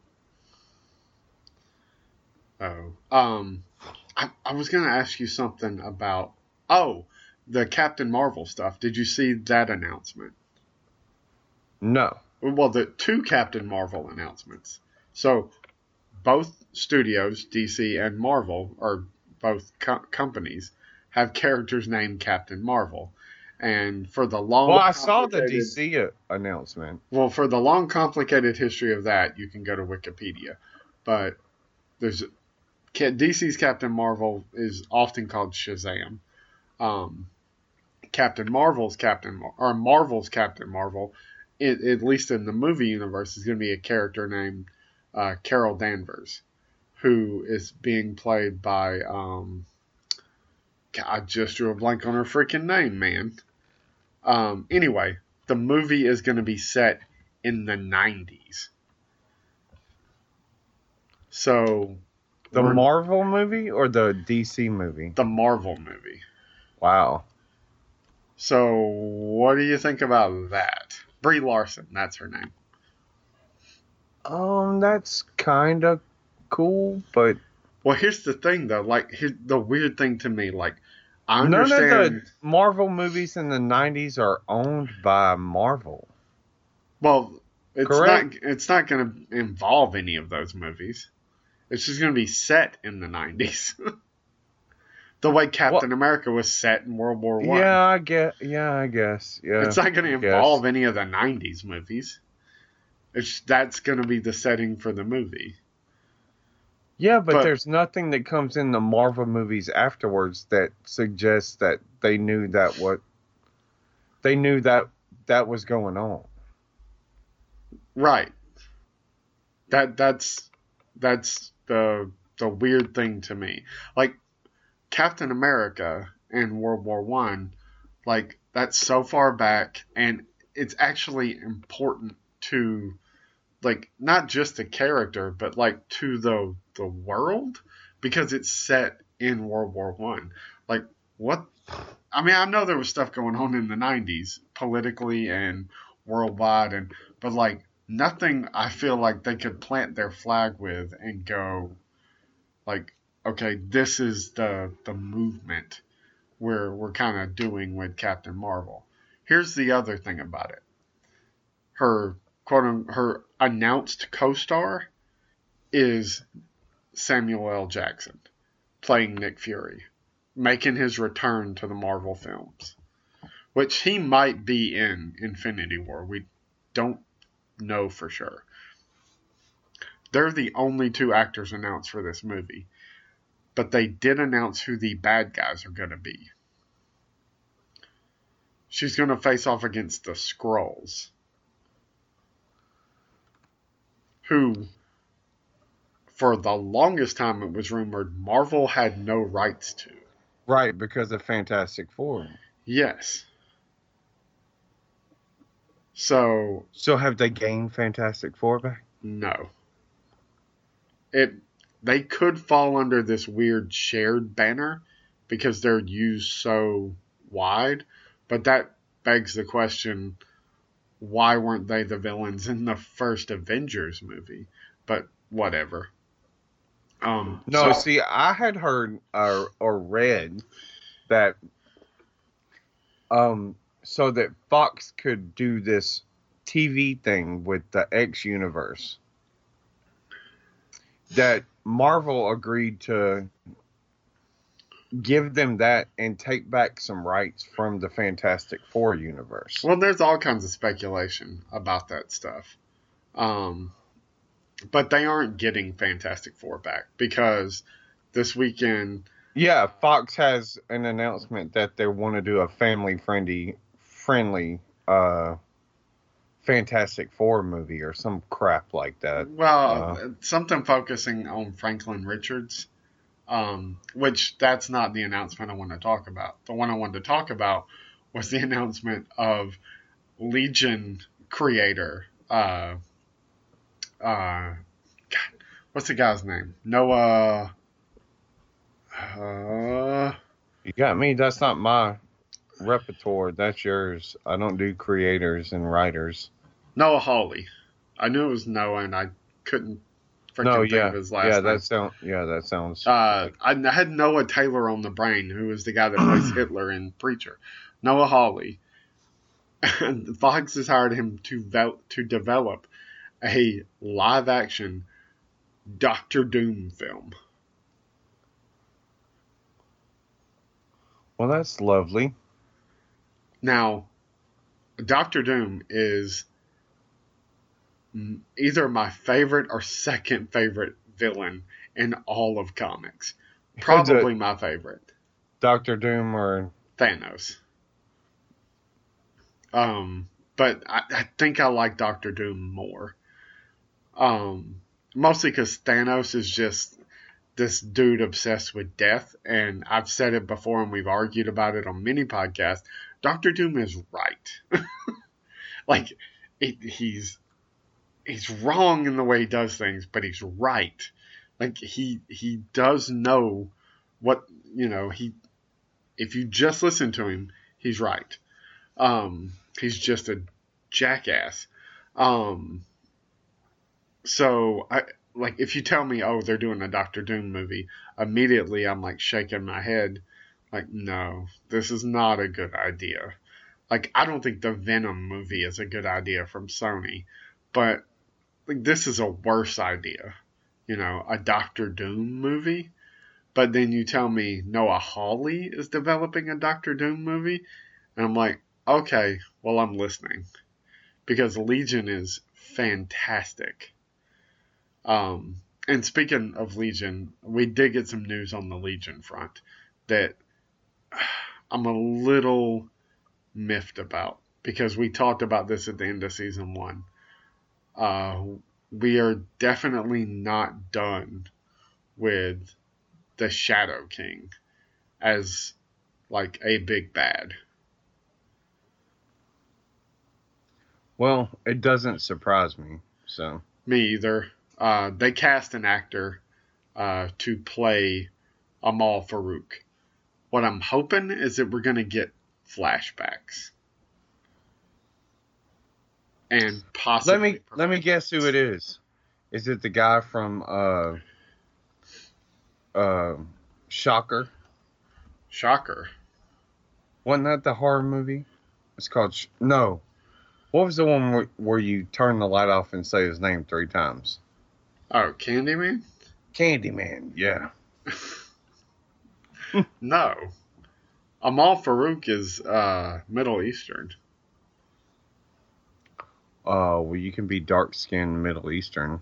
Oh. Um, I, I was going to ask you something about, oh, the Captain Marvel stuff. Did you see that announcement? No. Well, the two Captain Marvel announcements. So, both studios, D C and Marvel, or both co- companies, have characters named Captain Marvel. And for the long, Well, I saw the complicated- D C announcement. Well, for the long, complicated history of that, you can go to Wikipedia. But there's D C's Captain Marvel is often called Shazam. Um, Captain Marvel's Captain or Marvel's Captain Marvel, it, at least in the movie universe, is going to be a character named uh, Carol Danvers, who is being played by. Um, I just drew a blank on her freaking name, man. Um, anyway, the movie is going to be set in the nineties. So The we're- Marvel movie or the D C movie? the Marvel movie. Wow. So what do you think about that? Brie Larson, that's her name. Um, that's kind of cool, but Well, here's the thing, though. Like, here, the weird thing to me, like, I none of understand. the Marvel movies in the nineties are owned by Marvel. Well, it's Correct? not. It's not going to involve any of those movies. It's just going to be set in the nineties. The way Captain America was set in World War One. Yeah, I get. Yeah, I guess. Yeah. It's not going to I guess. involve any of the nineties movies. It's that's going to be the setting for the movie. Yeah, but, But- there's nothing that comes in the Marvel movies afterwards that suggests that they knew that what they knew that that was going on. Right. That that's that's the the weird thing to me. Like Captain America in World War One, like that's so far back, and it's actually important to like not just the character, but like to the the world because it's set in World War One. Like what? I mean, I know there was stuff going on in the nineties politically and worldwide, and but like nothing I feel like they could plant their flag with and go like, okay, this is the the movement we're we're kind of doing with Captain Marvel. Here's the other thing about it. Her quote her announced co-star is Samuel L. Jackson playing Nick Fury, making his return to the Marvel films, which he might be in Infinity War. We don't know for sure. They're the only two actors announced for this movie, but they did announce who the bad guys are going to be. She's going to face off against the Skrulls, who, for the longest time it was rumored, Marvel had no rights to. Right, because of Fantastic Four. Yes. So, So have they gained Fantastic Four back? no. It they could fall under this weird shared banner because they're used so wide, but that begs the question, why weren't they the villains in the first Avengers movie? But whatever. Um, No, so- see, I had heard or, or read that um, so that Fox could do this T V thing with the X universe, that Marvel agreed to give them that and take back some rights from the Fantastic Four universe. Well, there's all kinds of speculation about that stuff. Um, but they aren't getting Fantastic Four back because this weekend. Yeah, Fox has an announcement that they want to do a family friendly, friendly, uh, Fantastic Four movie or some crap like that. Well, Uh, something focusing on Franklin Richards, um, which that's not the announcement I want to talk about. The one I wanted to talk about was the announcement of Legion creator. Uh, uh, God, what's the guy's name? Noah. Uh, you got me. That's not my repertoire. That's yours. I don't do creators and writers. Noah Hawley. I knew it was Noah, and I couldn't freaking No, think yeah, of his last yeah, name. that sound, yeah, that sounds. Uh, I had Noah Taylor on the brain, who was the guy that plays Hitler in Preacher. Noah Hawley. And Fox has hired him to vel- to develop a live-action Doctor Doom film. Well, that's lovely. Now, Doctor Doom is either my favorite or second favorite villain in all of comics. Probably my favorite. Doctor Doom or Thanos. Um, but I, I think I like Doctor Doom more. Um, mostly because Thanos is just this dude obsessed with death, and I've said it before, and we've argued about it on many podcasts. Doctor Doom is right. Like it, he's he's wrong in the way he does things, but he's right. Like he he does know what you know. He if you just listen to him, he's right. Um, he's just a jackass. Um, so I like if you tell me, oh, they're doing a Doctor Doom movie, immediately I'm like shaking my head, like, no, this is not a good idea. Like I don't think the Venom movie is a good idea from Sony, but like this is a worse idea. You know, a Doctor Doom movie. But then you tell me Noah Hawley is developing a Doctor Doom movie, and I'm like, okay, well, I'm listening. Because Legion is fantastic. Um, and speaking of Legion, we did get some news on the Legion front that I'm a little miffed about. Because we talked about this at the end of season one. Uh, we are definitely not done with the Shadow King as like a big bad. Well, it doesn't surprise me. So Me either. Uh, they cast an actor uh, to play Amal Farouk. What I'm hoping is that we're going to get flashbacks. And possibly. let me let me guess who it is. Is it the guy from uh uh Shocker? Shocker. Wasn't that the horror movie? It's called Sh- no. What was the one where, where you turn the light off and say his name three times? Oh, Candyman? Candyman, yeah. No. Amal Farouk is uh, Middle Eastern. Oh, well, you can be dark-skinned Middle Eastern.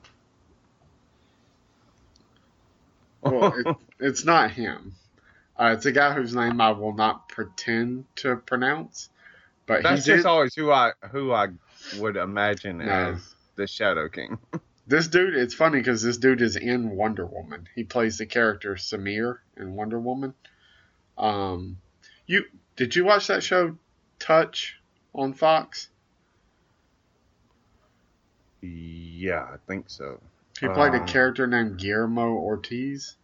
Well, it, it's not him. Uh, it's a guy whose name I will not pretend to pronounce. But That's he just did, always who I who I would imagine No. as the Shadow King. This dude, it's funny because this dude is in Wonder Woman. He plays the character Samir in Wonder Woman. Um, you did you watch that show Touch on Fox? Yeah, I think so. He played a Um, character named Guillermo Ortiz.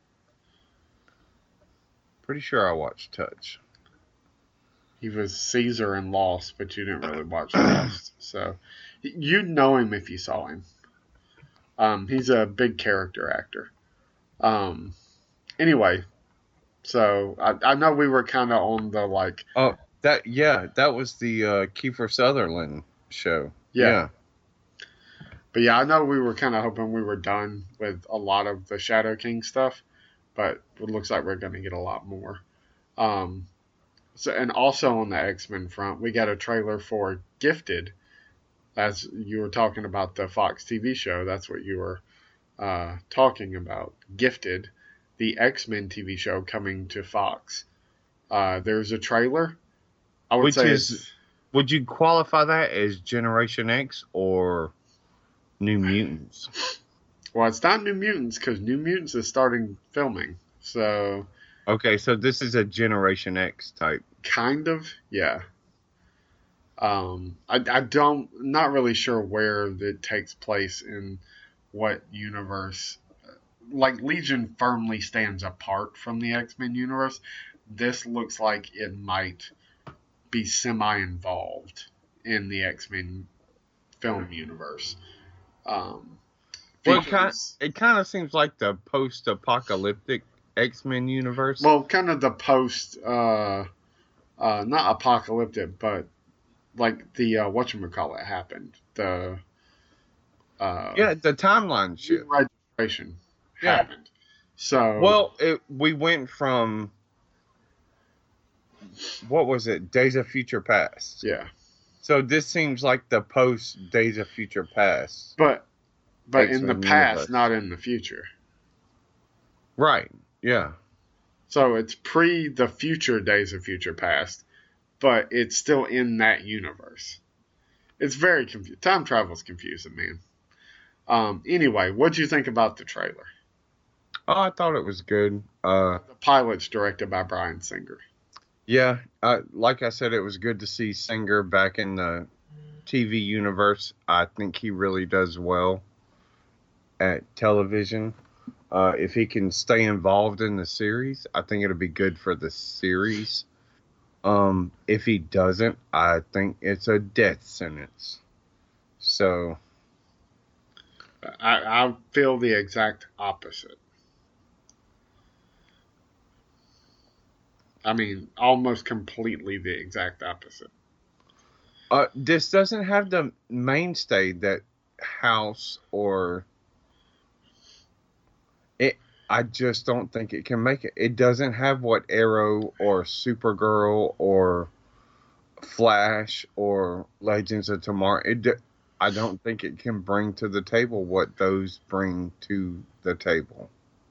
Pretty sure I watched Touch. He was Caesar in Lost, but you didn't really watch Lost. So you'd know him if you saw him. Um, he's a big character actor. Um, anyway, so I, I know we were kind of on the like, Oh, that yeah, that was the uh, Kiefer Sutherland show. Yeah. Yeah. but yeah, I know we were kind of hoping we were done with a lot of the Shadow King stuff, but it looks like we're going to get a lot more. Um, so and also on the X-Men front, we got a trailer for Gifted. As you were talking about the Fox T V show, that's what you were uh, talking about Gifted, the X-Men T V show coming to Fox. Uh, there's a trailer. I would Which say is, it's, would you qualify that as Generation X or New Mutants? well, it's not New Mutants because New Mutants is starting filming. So, Okay, so this is a Generation X type. kind of, yeah. Um, I, I don't, not really sure where it takes place in what universe. Like, Legion firmly stands apart from the X-Men universe. This looks like it might be semi-involved in the X-Men film universe. Um, Well, it kind, because, it kind of seems like the post-apocalyptic X-Men universe. well, kind of the post, uh, uh, not apocalyptic, but like the, uh, whatchamacallit happened. The, uh, yeah, the timeline shift. registration Yeah. happened. So, Well, it, we went from, what was it, Days of Future Past. yeah. So this seems like the post Days of Future Past. But, but in the X-Men past, universe. not in the future. Right, yeah. So it's pre the future Days of Future Past, but it's still in that universe. It's very confusing. Time travel's confusing, man. Um, anyway, what'd you think about the trailer? Oh, I thought it was good. Uh, The pilot's directed by Bryan Singer. yeah, I, like I said, it was good to see Singer back in the T V universe. I think he really does well at television. Uh, if he can stay involved in the series, I think it'll be good for the series. Um, if he doesn't, I think it's a death sentence. So, I, I feel the exact opposite. I mean, almost completely the exact opposite. uh, this doesn't have the mainstay that House or it. I just don't think it can make it. It doesn't have what Arrow or Supergirl or Flash or Legends of Tomorrow. It. d- I don't think it can bring to the table what those bring to the table.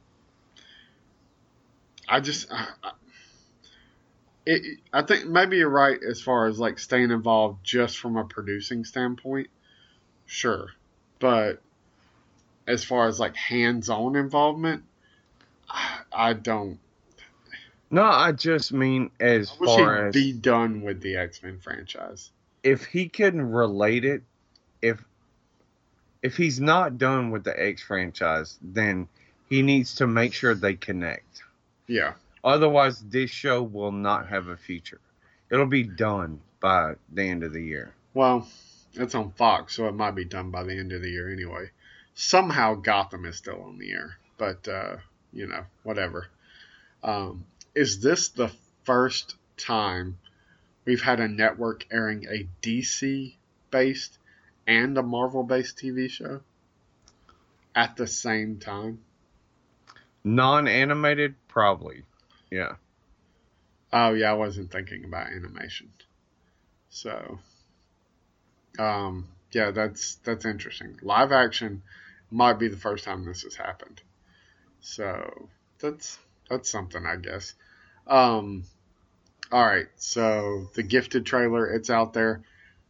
I just, I, I- it, I think maybe you're right as far as like staying involved just from a producing standpoint. Sure. But as far as like hands-on involvement, I, I don't. No, I just mean as I wish far he'd as be done with the X-Men franchise. if he can relate it, if if he's not done with the X franchise, then he needs to make sure they connect. Yeah. Otherwise, this show will not have a future. It'll be done by the end of the year. Well, it's on Fox, so it might be done by the end of the year anyway. Somehow Gotham is still on the air, but, uh, you know, whatever. Um, is this the first time we've had a network airing a D C-based and a Marvel-based T V show at the same time? Non-animated, probably. Yeah. Oh, yeah, I wasn't thinking about animation. So, um, yeah, that's that's interesting. Live action might be the first time this has happened. So, that's that's something, I guess. Um, all right, so the Gifted trailer, it's out there.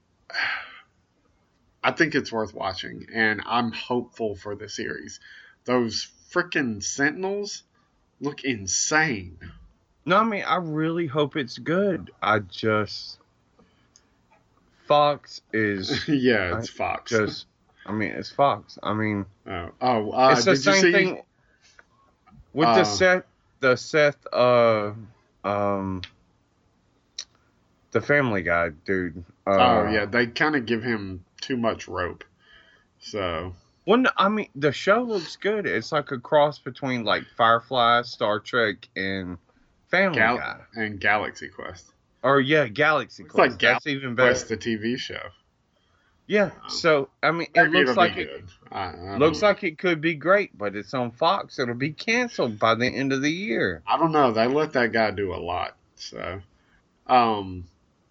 I think it's worth watching, and I'm hopeful for the series. Those freaking Sentinels look insane. No, I mean, I really hope it's good. I just... Fox is Yeah, it's Fox. just... I mean, it's Fox. I mean... Oh, oh uh, it's the did you same see? thing with Uh, the Seth, the Seth, uh, um, the Family Guy dude. Uh, Oh yeah, they kind of give him too much rope. So Well, no, I mean, the show looks good. It's like a cross between like Firefly, Star Trek, and Family Gal- Guy. and Galaxy Quest. Or yeah, Galaxy It's Quest. like That's even better. Quest, the T V show. Yeah. So I mean, it Maybe looks it'll like be it good. I, I don't looks know. like it could be great, but it's on Fox. It'll be canceled by the end of the year. I don't know. They let that guy do a lot. So, um,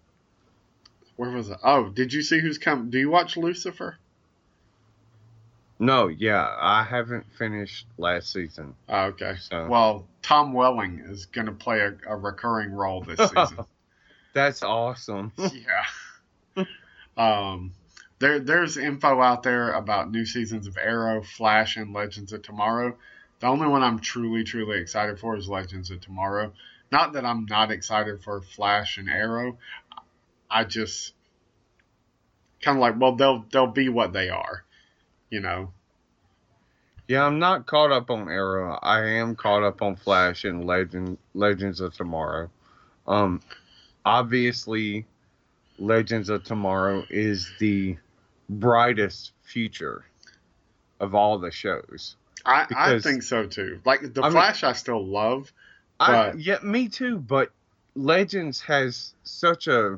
where was it? Oh, did you see who's come? Do you watch Lucifer? No, yeah, I haven't finished last season. Oh, okay. So Well, Tom Welling is going to play a, a recurring role this season. that's awesome. Yeah. Um, there, there's info out there about new seasons of Arrow, Flash, and Legends of Tomorrow. The only one I'm truly, truly excited for is Legends of Tomorrow. Not that I'm not excited for Flash and Arrow. I just kind of like, well, they'll they'll be what they are, you know. Yeah, I'm not caught up on Arrow. I am caught up on Flash and Legend Legends of Tomorrow. Um, obviously, Legends of Tomorrow is the brightest future of all the shows. I, I Because- think so too. Like the I mean- Flash, I still love. I, But- yeah, me too. But Legends has such a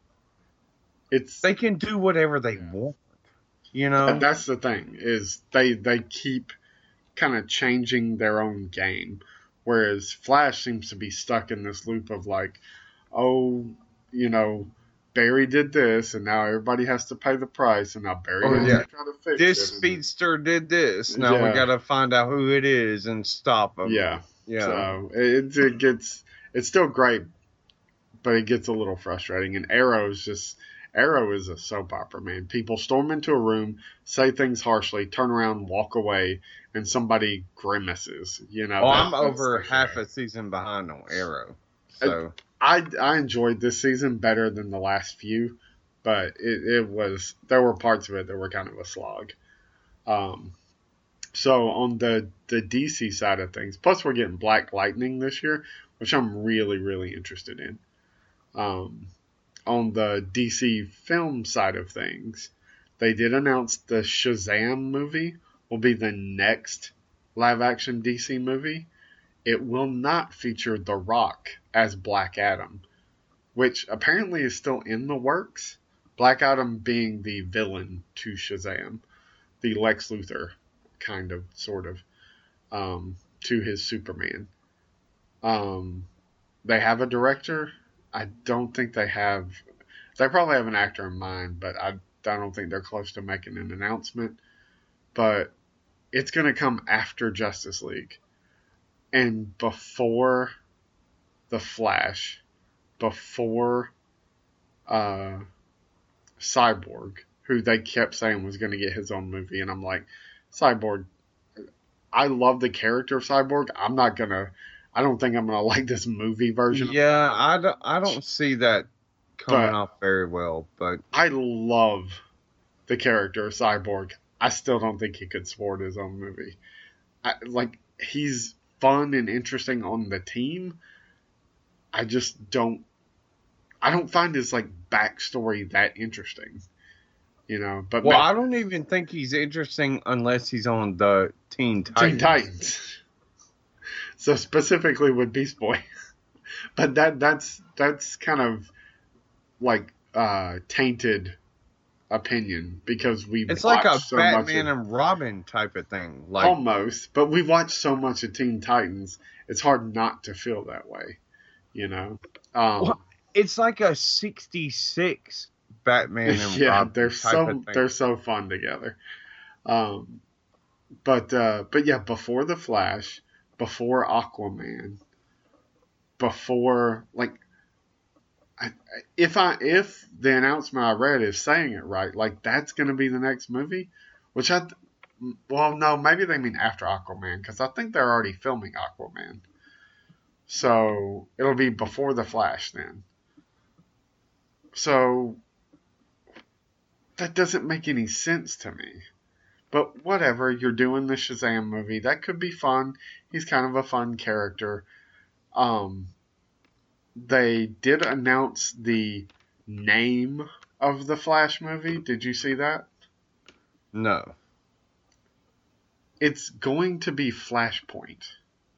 It's they can do whatever they Yeah. want. You know, And that's the thing is they they keep kind of changing their own game, whereas Flash seems to be stuck in this loop of like, oh, you know, Barry did this, and now everybody has to pay the price, and now Barry Oh, has yeah. to try to fix this it. and- speedster did this. Now Yeah. we got to find out who it is and stop him. Yeah, yeah. so it, it gets it's still great, but it gets a little frustrating. And Arrow is just Arrow is a soap opera, man. People storm into a room, say things harshly, turn around, walk away, and somebody grimaces. You know, Oh, that- I'm that's over the half show. a season behind on Arrow. So I I enjoyed this season better than the last few, but it, it was there were parts of it that were kind of a slog. Um, so on the the D C side of things, plus we're getting Black Lightning this year, which I'm really really interested in. Um, on the D C film side of things, they did announce the Shazam movie will be the next live action D C movie. It will not feature The Rock as Black Adam, which apparently is still in the works. Black Adam being the villain to Shazam, the Lex Luthor kind of, sort of, um, to his Superman. Um, they have a director. I don't think they have. They probably have an actor in mind, but I, I don't think they're close to making an announcement. But it's going to come after Justice League and before The Flash, before uh, Cyborg, who they kept saying was going to get his own movie. And I'm like, Cyborg, I love the character of Cyborg. I'm not going to, I don't think I'm going to like this movie version. yeah, I don't, I don't see that coming But- off very well. But I love the character of Cyborg. I still don't think he could support his own movie. I, like, he's fun and interesting on the team. I just don't, I don't find his, like, backstory that interesting. You know, but well, ma- I don't even think he's interesting unless he's on the Teen Titans. Teen Titans. So specifically with Beast Boy. But that that's that's kind of like uh, tainted opinion because we It's like a watched so much Batman of, and Robin type of thing. Like almost, but we've watched so much of Teen Titans, it's hard not to feel that way, you know. Um, Well, it's like a sixty-six Batman and yeah, Robin they're type so of thing. they're so fun together. Um, but uh, but yeah, before the Flash, before Aquaman, before like, I, I- if I if the announcement I read is saying it right, like that's gonna be the next movie, which I, th- well no maybe they mean after Aquaman because I think they're already filming Aquaman, so it'll be before the Flash then. So that doesn't make any sense to me. But whatever, you're doing the Shazam movie. That could be fun. He's kind of a fun character. Um, they did announce the name of the Flash movie. Did you see that? No. It's going to be Flashpoint.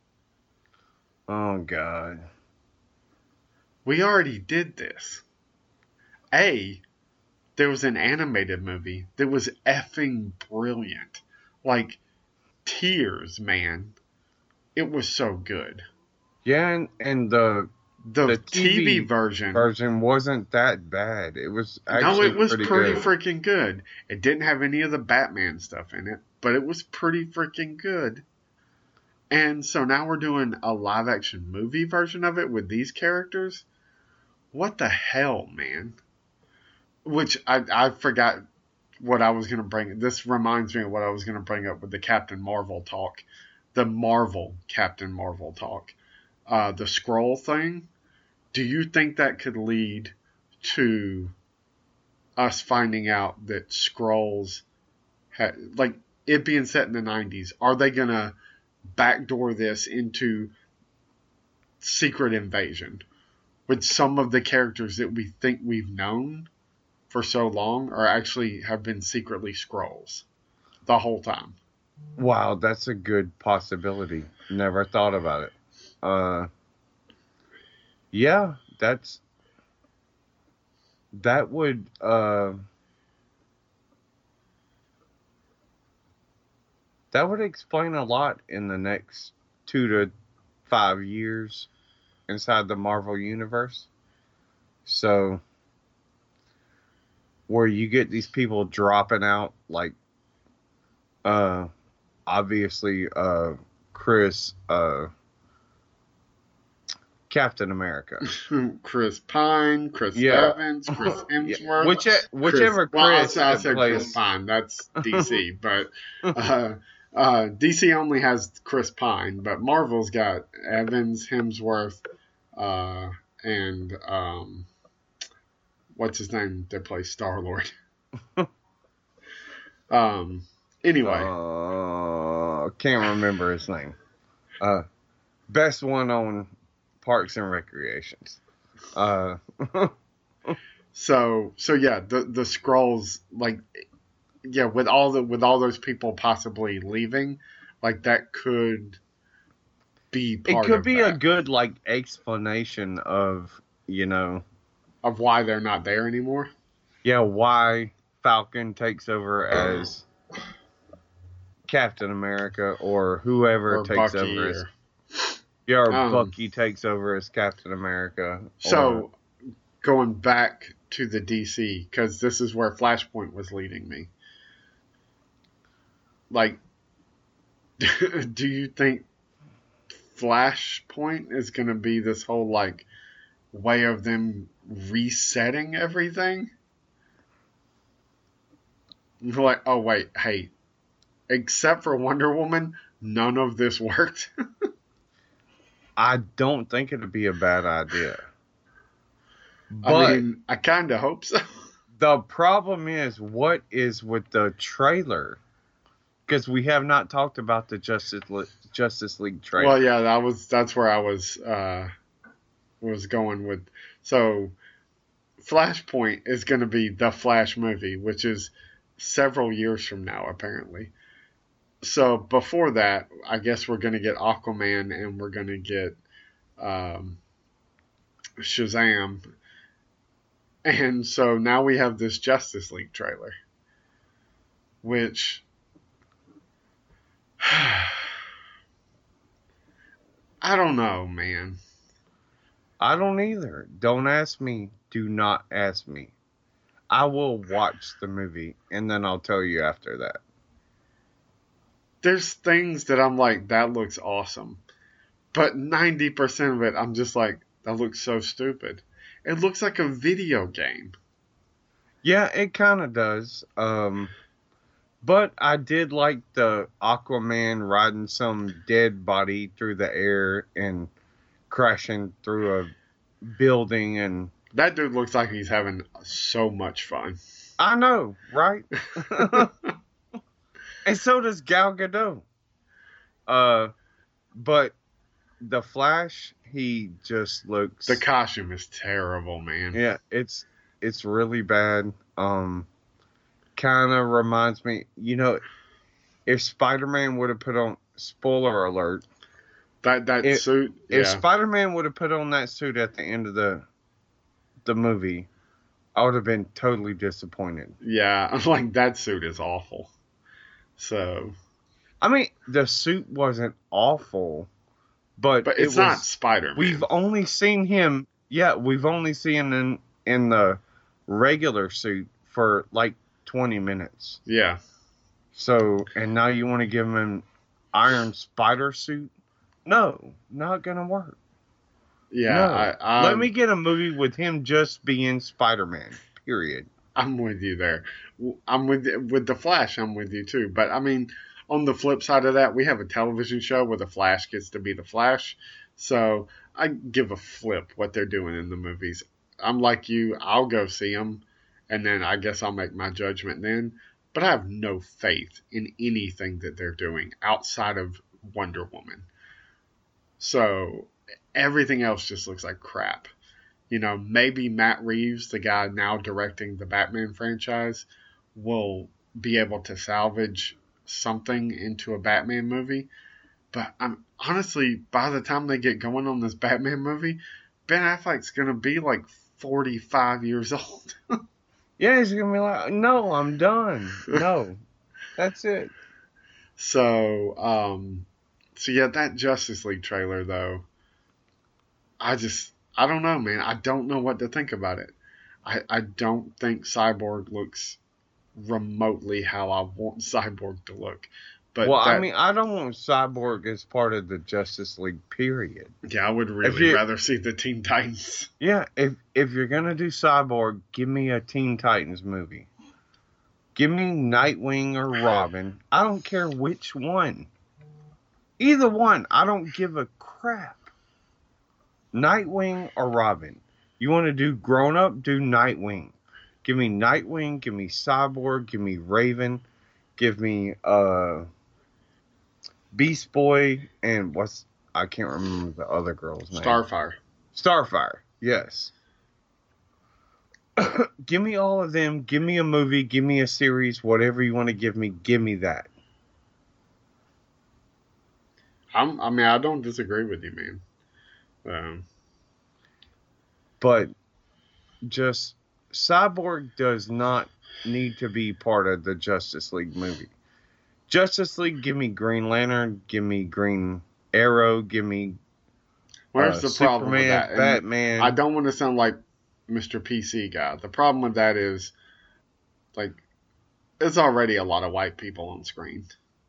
Oh God. We already did this. A, there was an animated movie that was effing brilliant. Like, tears, man. It was so good. Yeah, and, and the The, The T V, T V version. version wasn't that bad. It was No, actually it was pretty, pretty good. freaking good. It didn't have any of the Batman stuff in it, but it was pretty freaking good. And so now we're doing a live action movie version of it with these characters. What the hell, man? Which I, I forgot what I was going to bring. This reminds me of what I was going to bring up with the Captain Marvel talk. The Marvel Captain Marvel talk. Uh, the scroll thing. Do you think that could lead to us finding out that Skrulls, ha- like it being set in the nineties, are they going to backdoor this into Secret Invasion with some of the characters that we think we've known for so long are actually have been secretly Skrulls the whole time? Wow, that's a good possibility. Never thought about it. Uh, yeah, that's that would uh, that would explain a lot in the next two to five years inside the Marvel universe. So, where you get these people dropping out, like, uh, obviously, uh, Chris, uh, Captain America. Chris Pine, Chris Yeah. Evans, Chris Yeah. Hemsworth. Which, whichever Chris, well, I Chris said, I that said plays. Chris Pine. That's D C, but uh, uh, D C only has Chris Pine, but Marvel's got Evans, Hemsworth, uh, and um, what's his name that plays Star Lord. um. Anyway, Uh, can't remember his name. Uh, best one on Parks and Recreations. Uh, so so yeah, the the Skrulls, like, yeah, with all the with all those people possibly leaving, like that could be part it could of be that, a good like explanation of, you know, of why they're not there anymore. yeah, why Falcon takes over as Captain America, or whoever Or takes Bucky, over as or, yeah, or um, Bucky takes over as Captain America. so going back to the D C, because this is where Flashpoint was leading me. Like, do you think Flashpoint is going to be this whole like way of them resetting everything? You're like, oh wait, hey, except for Wonder Woman, none of this worked. I don't think it'd be a bad idea. But I mean, I kind of hope so. the problem is, what is with the trailer? Because we have not talked about the Justice Le- Justice League trailer. Well, yeah, that was that's where I was uh, was going with. So, Flashpoint is going to be the Flash movie, which is several years from now, apparently. So before that, I guess we're going to get Aquaman and we're going to get um, Shazam. And so now we have this Justice League trailer, which I don't know, man. I don't either. Don't ask me. Do not ask me. I will watch the movie and then I'll tell you after that. There's things that I'm like, that looks awesome. But ninety percent of it, I'm just like, that looks so stupid. It looks like a video game. Yeah, it kind of does. Um, but I did like the Aquaman riding some dead body through the air and crashing through a building. And That dude looks like he's having so much fun. I know, right? And so does Gal Gadot. Uh, but the Flash, he just looks. The costume is terrible, man. Yeah, it's it's really bad. Um, kind of reminds me, you know, if Spider-Man would have put on, spoiler alert, That that If- suit, if yeah. Spider-Man would have put on that suit at the end of the the movie, I would have been totally disappointed. Yeah, I'm like, that suit is awful. So, I mean, the suit wasn't awful, but, But it it's was, not Spider-Man. We've only seen him, yeah, we've only seen him in, in the regular suit for like twenty minutes. Yeah. So, and now you want to give him an Iron Spider suit? No, not gonna work. Yeah, no. I, I, Let me get a movie with him just being Spider-Man, period. I'm with you there. I'm with with the Flash. I'm with you too. But I mean, on the flip side of that, we have a television show where the Flash gets to be the Flash. So I give a flip what they're doing in the movies. I'm like you. I'll go see them, and then I guess I'll make my judgment then. But I have no faith in anything that they're doing outside of Wonder Woman. So everything else just looks like crap. You know, maybe Matt Reeves, the guy now directing the Batman franchise, will be able to salvage something into a Batman movie. But I'm honestly, by the time they get going on this Batman movie, Ben Affleck's going to be like forty-five years old. Yeah, he's going to be like, no, I'm done. No, that's it. So, um, so yeah, that Justice League trailer, though, I just, I don't know, man. I don't know what to think about it. I, I don't think Cyborg looks remotely how I want Cyborg to look. But well, that, I mean, I don't want Cyborg as part of the Justice League, period. Yeah, I would really you, rather see the Teen Titans. Yeah, if if you're going to do Cyborg, give me a Teen Titans movie. Give me Nightwing or Robin. I don't care which one. Either one. I don't give a crap. Nightwing or Robin. You want to do grown up? Do Nightwing. Give me Nightwing. Give me Cyborg. Give me Raven. Give me uh, Beast Boy. And what's... I can't remember the other girl's name. Starfire. Starfire. Yes. Give me all of them. Give me a movie. Give me a series. Whatever you want to give me. Give me that. I'm, I mean, I don't disagree with you, man. Um, but just Cyborg does not need to be part of the Justice League movie. Justice League, give me Green Lantern, give me Green Arrow, give me Where's uh, the problem with Superman, that? And Batman. I don't want to sound like Mister P C guy. The problem with that is, like, there's already a lot of white people on screen.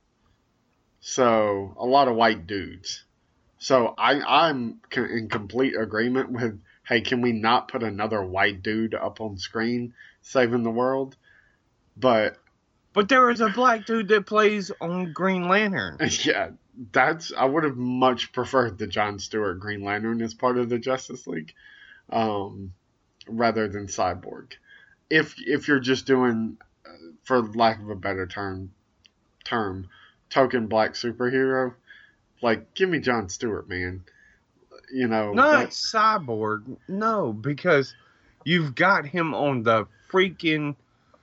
So, a lot of white dudes. So, I, I'm in complete agreement with, hey, can we not put another white dude up on screen saving the world? But... But there is a black dude that plays on Green Lantern. Yeah, that's... I would have much preferred the John Stewart Green Lantern as part of the Justice League, um, rather than Cyborg. If if you're just doing, uh, for lack of a better term, term, token black superhero, like, give me John Stewart, man. You know. Not like, Cyborg. No, because you've got him on the freaking...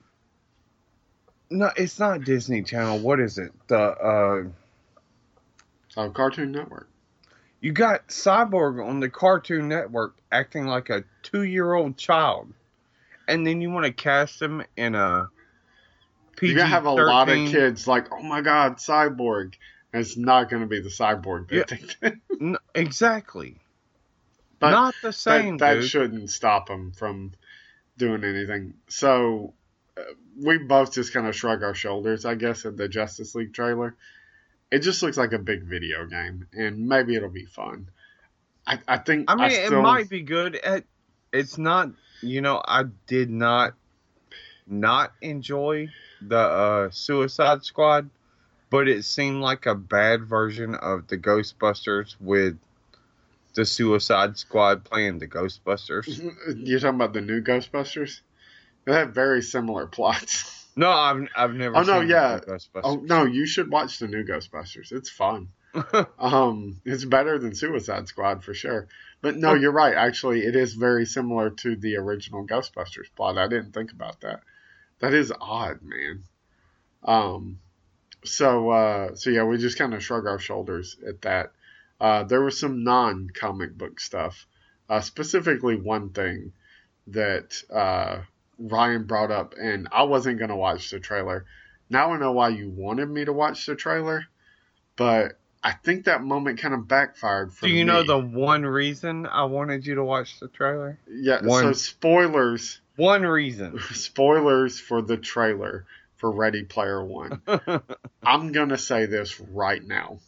No, it's not Disney Channel. What is it? The uh, oh, Cartoon Network. You got Cyborg on the Cartoon Network acting like a two-year-old child, and then you want to cast him in a P G thirteen. You're gonna have a lot of kids like, oh my God, Cyborg. And it's not gonna be the Cyborg they Yeah. think. No, exactly. But Not the same, that, that dude. shouldn't stop them from doing anything. So uh, we both just kind of shrug our shoulders, I guess, at the Justice League trailer. It just looks like a big video game, and maybe it'll be fun. I, I think. I mean, I still, it might be good. It, it's not. You know, I did not not enjoy the uh, Suicide Squad, but it seemed like a bad version of the Ghostbusters with the Suicide Squad playing the Ghostbusters. You're talking about the new Ghostbusters? They have very similar plots. No, I've I've never. Oh no, seen yeah. the Ghostbusters. Oh no, you should watch the new Ghostbusters. It's fun. um, it's better than Suicide Squad for sure. But no, you're right. Actually, it is very similar to the original Ghostbusters plot. I didn't think about that. That is odd, man. Um, so uh, so yeah, we just kind of shrug our shoulders at that. Uh, there was some non-comic book stuff, uh, specifically one thing that uh, Ryan brought up, and I wasn't going to watch the trailer. Now I know why you wanted me to watch the trailer, but I think that moment kind of backfired for Do me. you know the one reason I wanted you to watch the trailer? Yeah, one, so spoilers. One reason. Spoilers for the trailer for Ready Player One. I'm going to say this right now.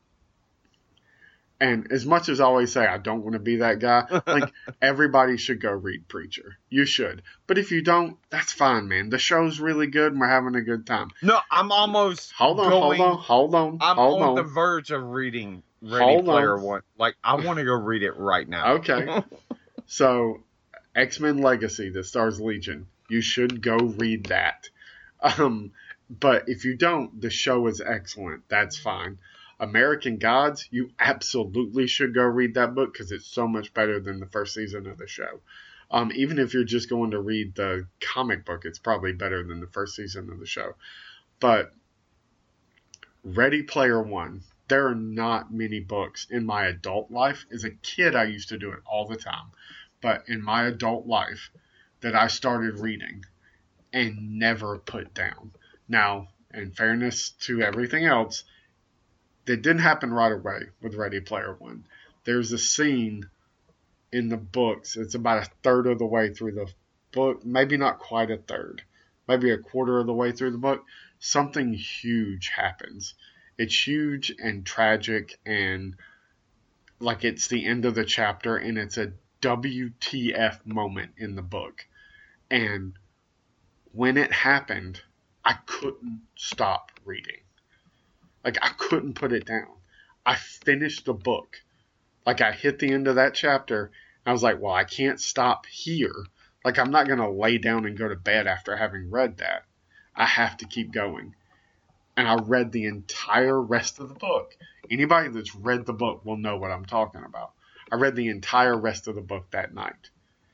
And as much as I always say I don't want to be that guy, like, everybody should go read Preacher. You should. But if you don't, that's fine, man. The show's really good and we're having a good time. No, I'm almost Hold on, going, hold on, hold on, I'm hold on, on. the verge of reading Ready Hold Player on. One. Like, I want to go read it right now. Okay. So, X-Men Legacy that stars Legion. You should go read that. Um, but if you don't, the show is excellent. That's fine. American Gods, you absolutely should go read that book because it's so much better than the first season of the show. Um, even if you're just going to read the comic book, it's probably better than the first season of the show. But Ready Player One, there are not many books in my adult life. As a kid, I used to do it all the time. But in my adult life, that I started reading and never put down. Now, in fairness to everything else, that didn't happen right away with Ready Player One. There's a scene in the books. It's about a third of the way through the book. Maybe not quite a third. Maybe a quarter of the way through the book. Something huge happens. It's huge and tragic and like it's the end of the chapter and it's a W T F moment in the book. And when it happened, I couldn't stop reading. Like, I couldn't put it down. I finished the book. Like, I hit the end of that chapter, and I was like, well, I can't stop here. Like, I'm not going to lay down and go to bed after having read that. I have to keep going. And I read the entire rest of the book. Anybody that's read the book will know what I'm talking about. I read the entire rest of the book that night.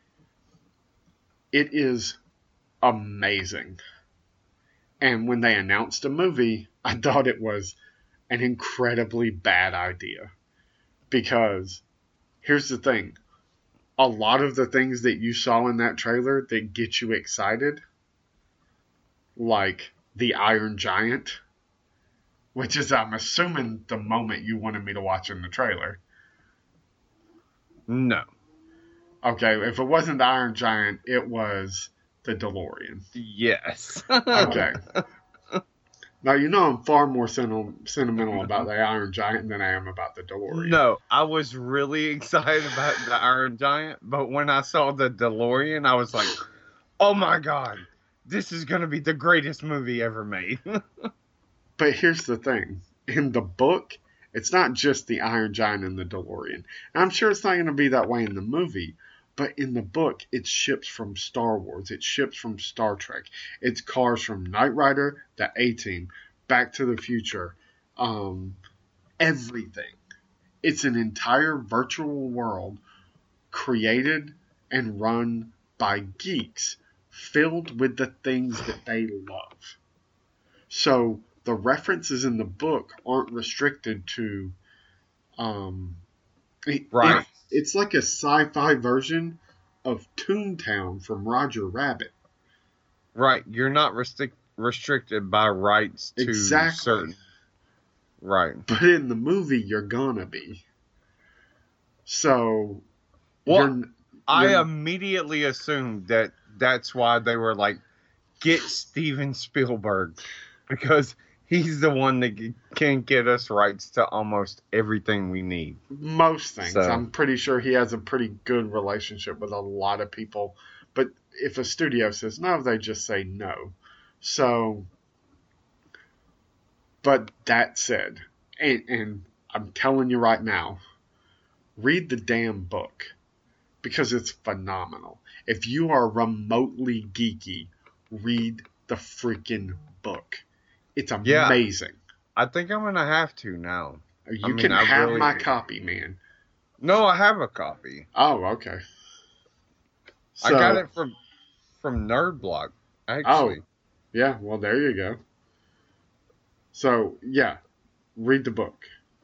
It is amazing. And when they announced a movie, I thought it was an incredibly bad idea. Because here's the thing. A lot of the things that you saw in that trailer that get you excited, like the Iron Giant, which is, I'm assuming, the moment you wanted me to watch in the trailer. No. Okay, if it wasn't the Iron Giant, it was the DeLorean. Yes. Okay. Now, you know I'm far more sen- sentimental about the Iron Giant than I am about the DeLorean. No, I was really excited about the Iron Giant, but when I saw the DeLorean, I was like, oh my God, this is going to be the greatest movie ever made. But here's the thing. In the book, it's not just the Iron Giant and the DeLorean. And I'm sure it's not going to be that way in the movie. But in the book, it's ships from Star Wars. It's ships from Star Trek. It's cars from Knight Rider, the A-Team, Back to the Future, um, everything. It's an entire virtual world created and run by geeks, filled with the things that they love. So the references in the book aren't restricted to... Um, it, right. It, It's like a sci-fi version of Toontown from Roger Rabbit. Right. You're not restric- restricted by rights to exactly. certain... Right. But in the movie, you're gonna be. So... Well, you're, I you're, immediately assumed that that's why they were like, get Steven Spielberg. Because he's the one that can get us rights to almost everything we need. Most things. So. I'm pretty sure he has a pretty good relationship with a lot of people. But if a studio says no, they just say no. So, but that said, and, and I'm telling you right now, read the damn book. Because it's phenomenal. If you are remotely geeky, read the freaking book. It's amazing. Yeah, I think I'm going to have to now. You I mean, can I have really my do. copy, man. No, I have a copy. Oh, okay. I So, got it from from Nerd Block, actually. Oh, yeah, well, there you go. So, yeah, read the book.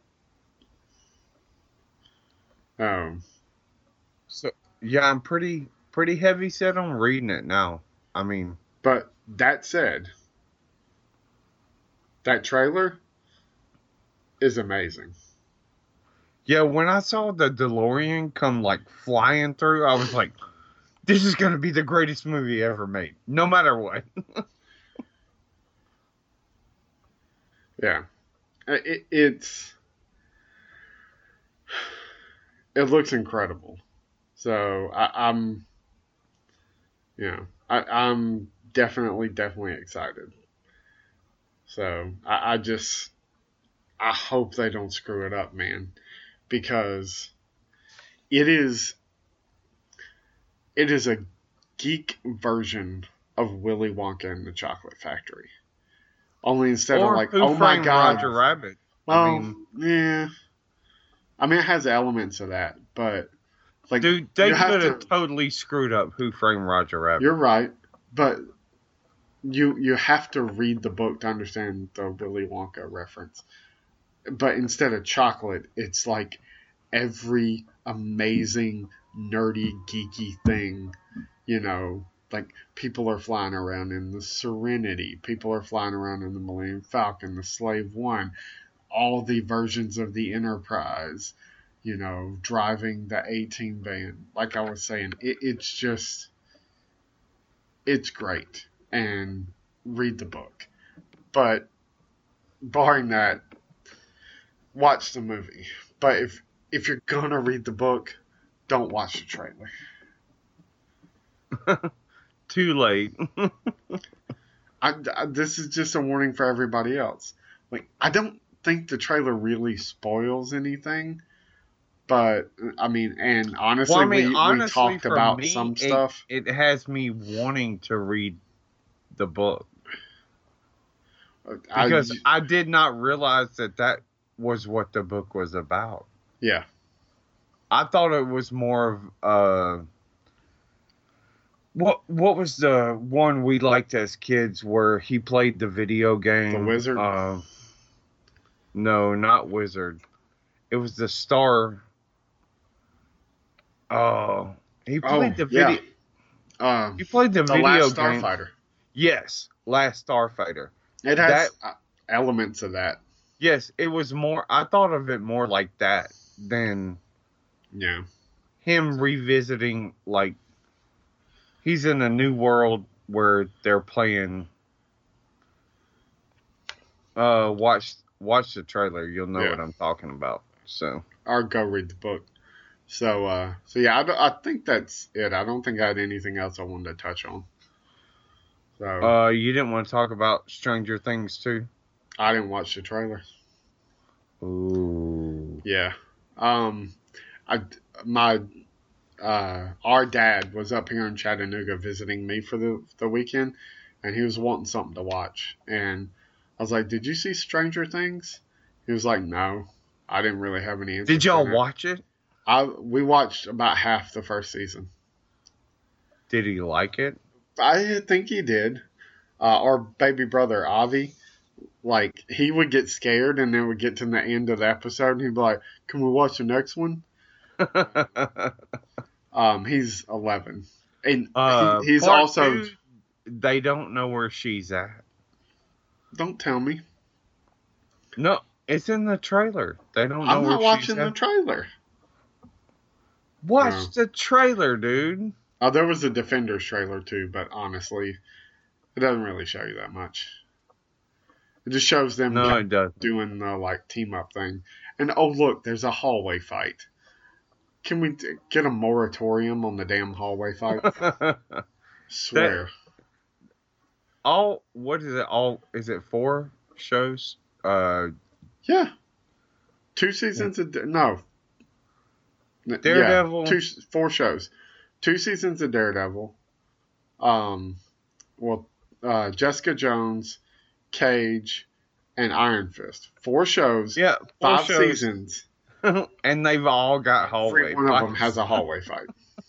Um, So, yeah, I'm pretty pretty heavy set on reading it now. I mean... But that said, that trailer, is amazing. Yeah, when I saw the DeLorean come like flying through, I was like, this is going to be the greatest movie ever made, no matter what. Yeah. It, it's it looks incredible. So I, I'm yeah, I, I'm definitely definitely excited. So I, I just I hope they don't screw it up, man, because it is it is a geek version of Willy Wonka and the Chocolate Factory. Only instead or of like, Who oh my Framed god, Roger Rabbit. well, I mean, yeah. I mean, it has elements of that, but like, dude, they you have could have to- totally screwed up Who Framed Roger Rabbit. You're right, but you you have to read the book to understand the Willy Wonka reference. But instead of chocolate, it's like every amazing, nerdy, geeky thing, you know, like people are flying around in the Serenity, people are flying around in the Millennium Falcon, the Slave One, all the versions of the Enterprise, you know, driving the eighteen van. Like I was saying, it, it's just, it's great. And read the book. But barring that, watch the movie. But if if you're gonna read the book, don't watch the trailer. Too late. I, I, this is just a warning for everybody else. Like, I don't think the trailer really spoils anything, but I mean, and honestly, well, I mean, we, honestly, we talked for about me, some it, stuff. It has me wanting to read the book because I, I did not realize that that was what the book was about. Yeah, I thought it was more of uh, what what was the one we liked as kids where he played the video game? The Wizard. Uh, no, not Wizard. It was the Star. Oh, he played oh, the video. yeah. Um, He played the, the video Last game. Starfighter. Yes, Last Starfighter. It has That- uh, elements of that. Yes, it was more. I thought of it more like that than Yeah. him revisiting. Like he's in a new world where they're playing. Uh, watch watch the trailer. You'll know Yeah. what I'm talking about. So Or go read the book. So, uh, so yeah, I, don't- I think that's it. I don't think I had anything else I wanted to touch on. So, uh, you didn't want to talk about Stranger Things too? I didn't watch the trailer. Ooh. Yeah. Um, I, my, uh, our dad was up here in Chattanooga visiting me for the, the weekend, and he was wanting something to watch. And I was like, did you see Stranger Things? He was like, no. I didn't really have any interest Did y'all in it. watch it? I, we watched about half the first season. Did he like it? I think he did. Uh, our baby brother, Avi, like, he would get scared and then would get to the end of the episode and he'd be like, can we watch the next one? Um, he's eleven. And uh, he, he's part also... two, they don't know where she's at. Don't tell me. No, it's in the trailer. They don't know I'm where not watching she's the at. trailer. Watch No. the trailer, dude. Oh, there was a Defenders trailer too, but honestly, it doesn't really show you that much. It just shows them No, it doesn't. doing the like team up thing. And oh look, there's a hallway fight. Can we d- get a moratorium on the damn hallway fight? Swear. all what is it? All is it four shows? Uh, Yeah. Two seasons of no. N- Daredevil. Yeah, two four shows. Two seasons of Daredevil. Um, well, uh, Jessica Jones, Cage, and Iron Fist. Four shows. yeah, four Five shows, seasons. and they've all got hallway Every one of them fights. has a hallway fight.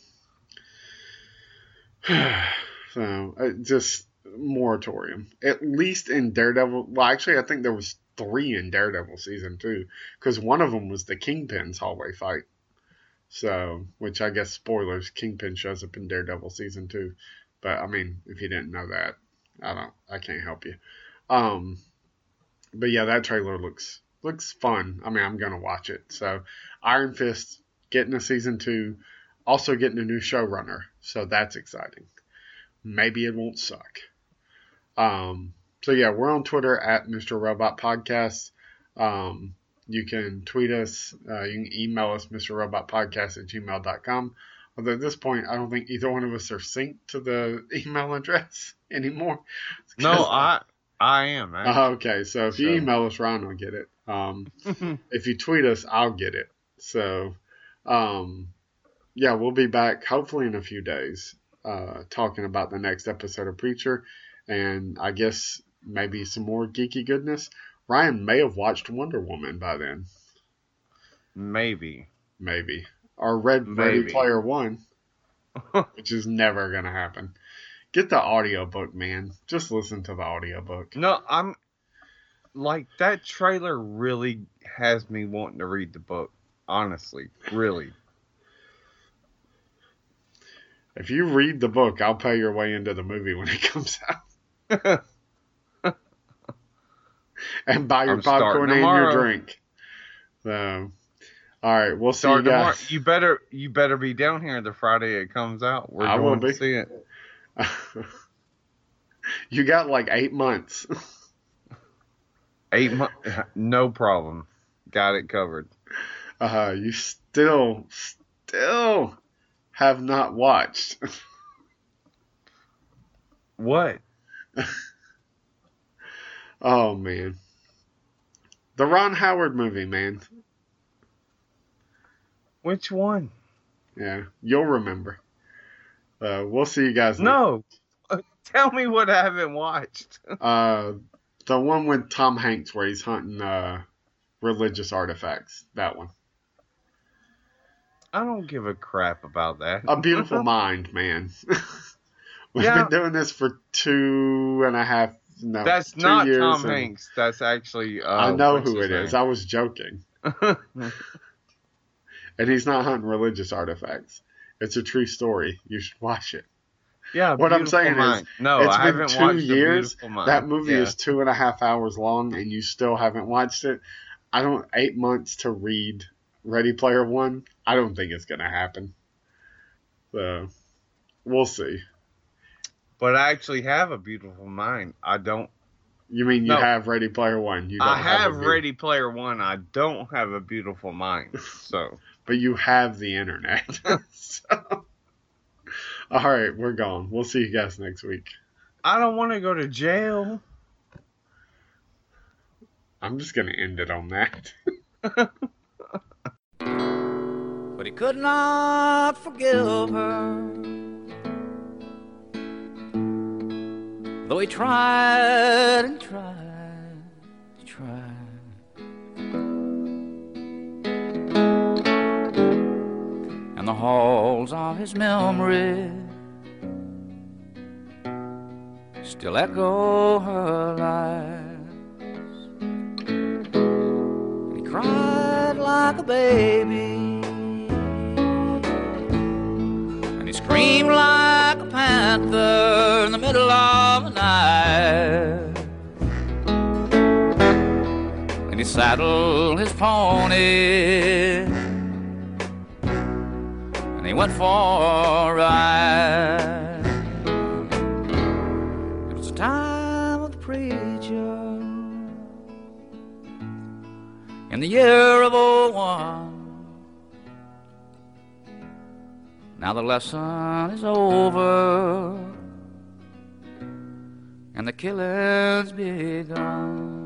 So uh, just moratorium. At least in Daredevil. Well, actually, I think there was three in Daredevil season two, because one of them was the Kingpin's hallway fight. So, which I guess spoilers, Kingpin shows up in Daredevil season two. But I mean, if you didn't know that, I don't, I can't help you. Um, but yeah, that trailer looks looks fun. I mean, I'm gonna watch it. So, Iron Fist getting a season two, also getting a new showrunner. So that's exciting. Maybe it won't suck. Um. So yeah, we're on Twitter at Mister Robot Podcast. Um. You can tweet us. Uh, you can email us, Mister Robot Podcast at gmail dot com. Although at this point, I don't think either one of us are synced to the email address anymore. No, I I am. Uh, okay, so if you So. email us, Ryan will get it. Um, if you tweet us, I'll get it. So, um, yeah, we'll be back hopefully in a few days uh, talking about the next episode of Preacher. And I guess maybe some more geeky goodness. Ryan may have watched Wonder Woman by then. Maybe. Maybe. Or read Ready Maybe. Player One, which is never going to happen. Get the audiobook, man. Just listen to the audiobook. No, I'm like that trailer really has me wanting to read the book. Honestly, really. If you read the book, I'll pay your way into the movie when it comes out. And buy your I'm popcorn starting and your tomorrow. drink. So, all right, we'll see Start you tomorrow. guys. You better you better be down here the Friday it comes out. We're I will going to be. see it. You got like eight months. Eight months, no problem. Got it covered. Uh, you still, still have not watched. What? Oh, man. The Ron Howard movie, man. Which one? Yeah, you'll remember. Uh, we'll see you guys next. No. Tell me what I haven't watched. Uh, the one with Tom Hanks where he's hunting uh, religious artifacts. That one. I don't give a crap about that. A Beautiful Mind, man. We've Yeah. been doing this for two and a half, no, That's two not years. Tom and Hanks. That's actually. Uh, I know what's who his it is. name? I was joking. And he's not hunting religious artifacts. It's a true story. You should watch it. Yeah. What I'm Beautiful saying is, Mind. no, it's I been haven't two watched A years. Beautiful Mind. That movie Yeah. is two and a half hours long, and you still haven't watched it. I don't. Eight months to read Ready Player One. I don't think it's gonna happen. So we'll see. But I actually have A Beautiful Mind. I don't. You mean you No. have Ready Player One? You don't I have a beau- Ready Player One. I don't have A Beautiful Mind. So. but you have the internet. So, all right, we're gone. We'll see you guys next week. I don't want to go to jail. I'm just gonna end it on that. But he could not forgive her, though he tried and tried to try. And the halls of his memory still echo her lies. And he cried like a baby, and he screamed like a panther in the middle of the night. And he saddled his pony, and he went for a ride. It was the time of the preacher in the year of oh one. Now the lesson is over and the killing's begun.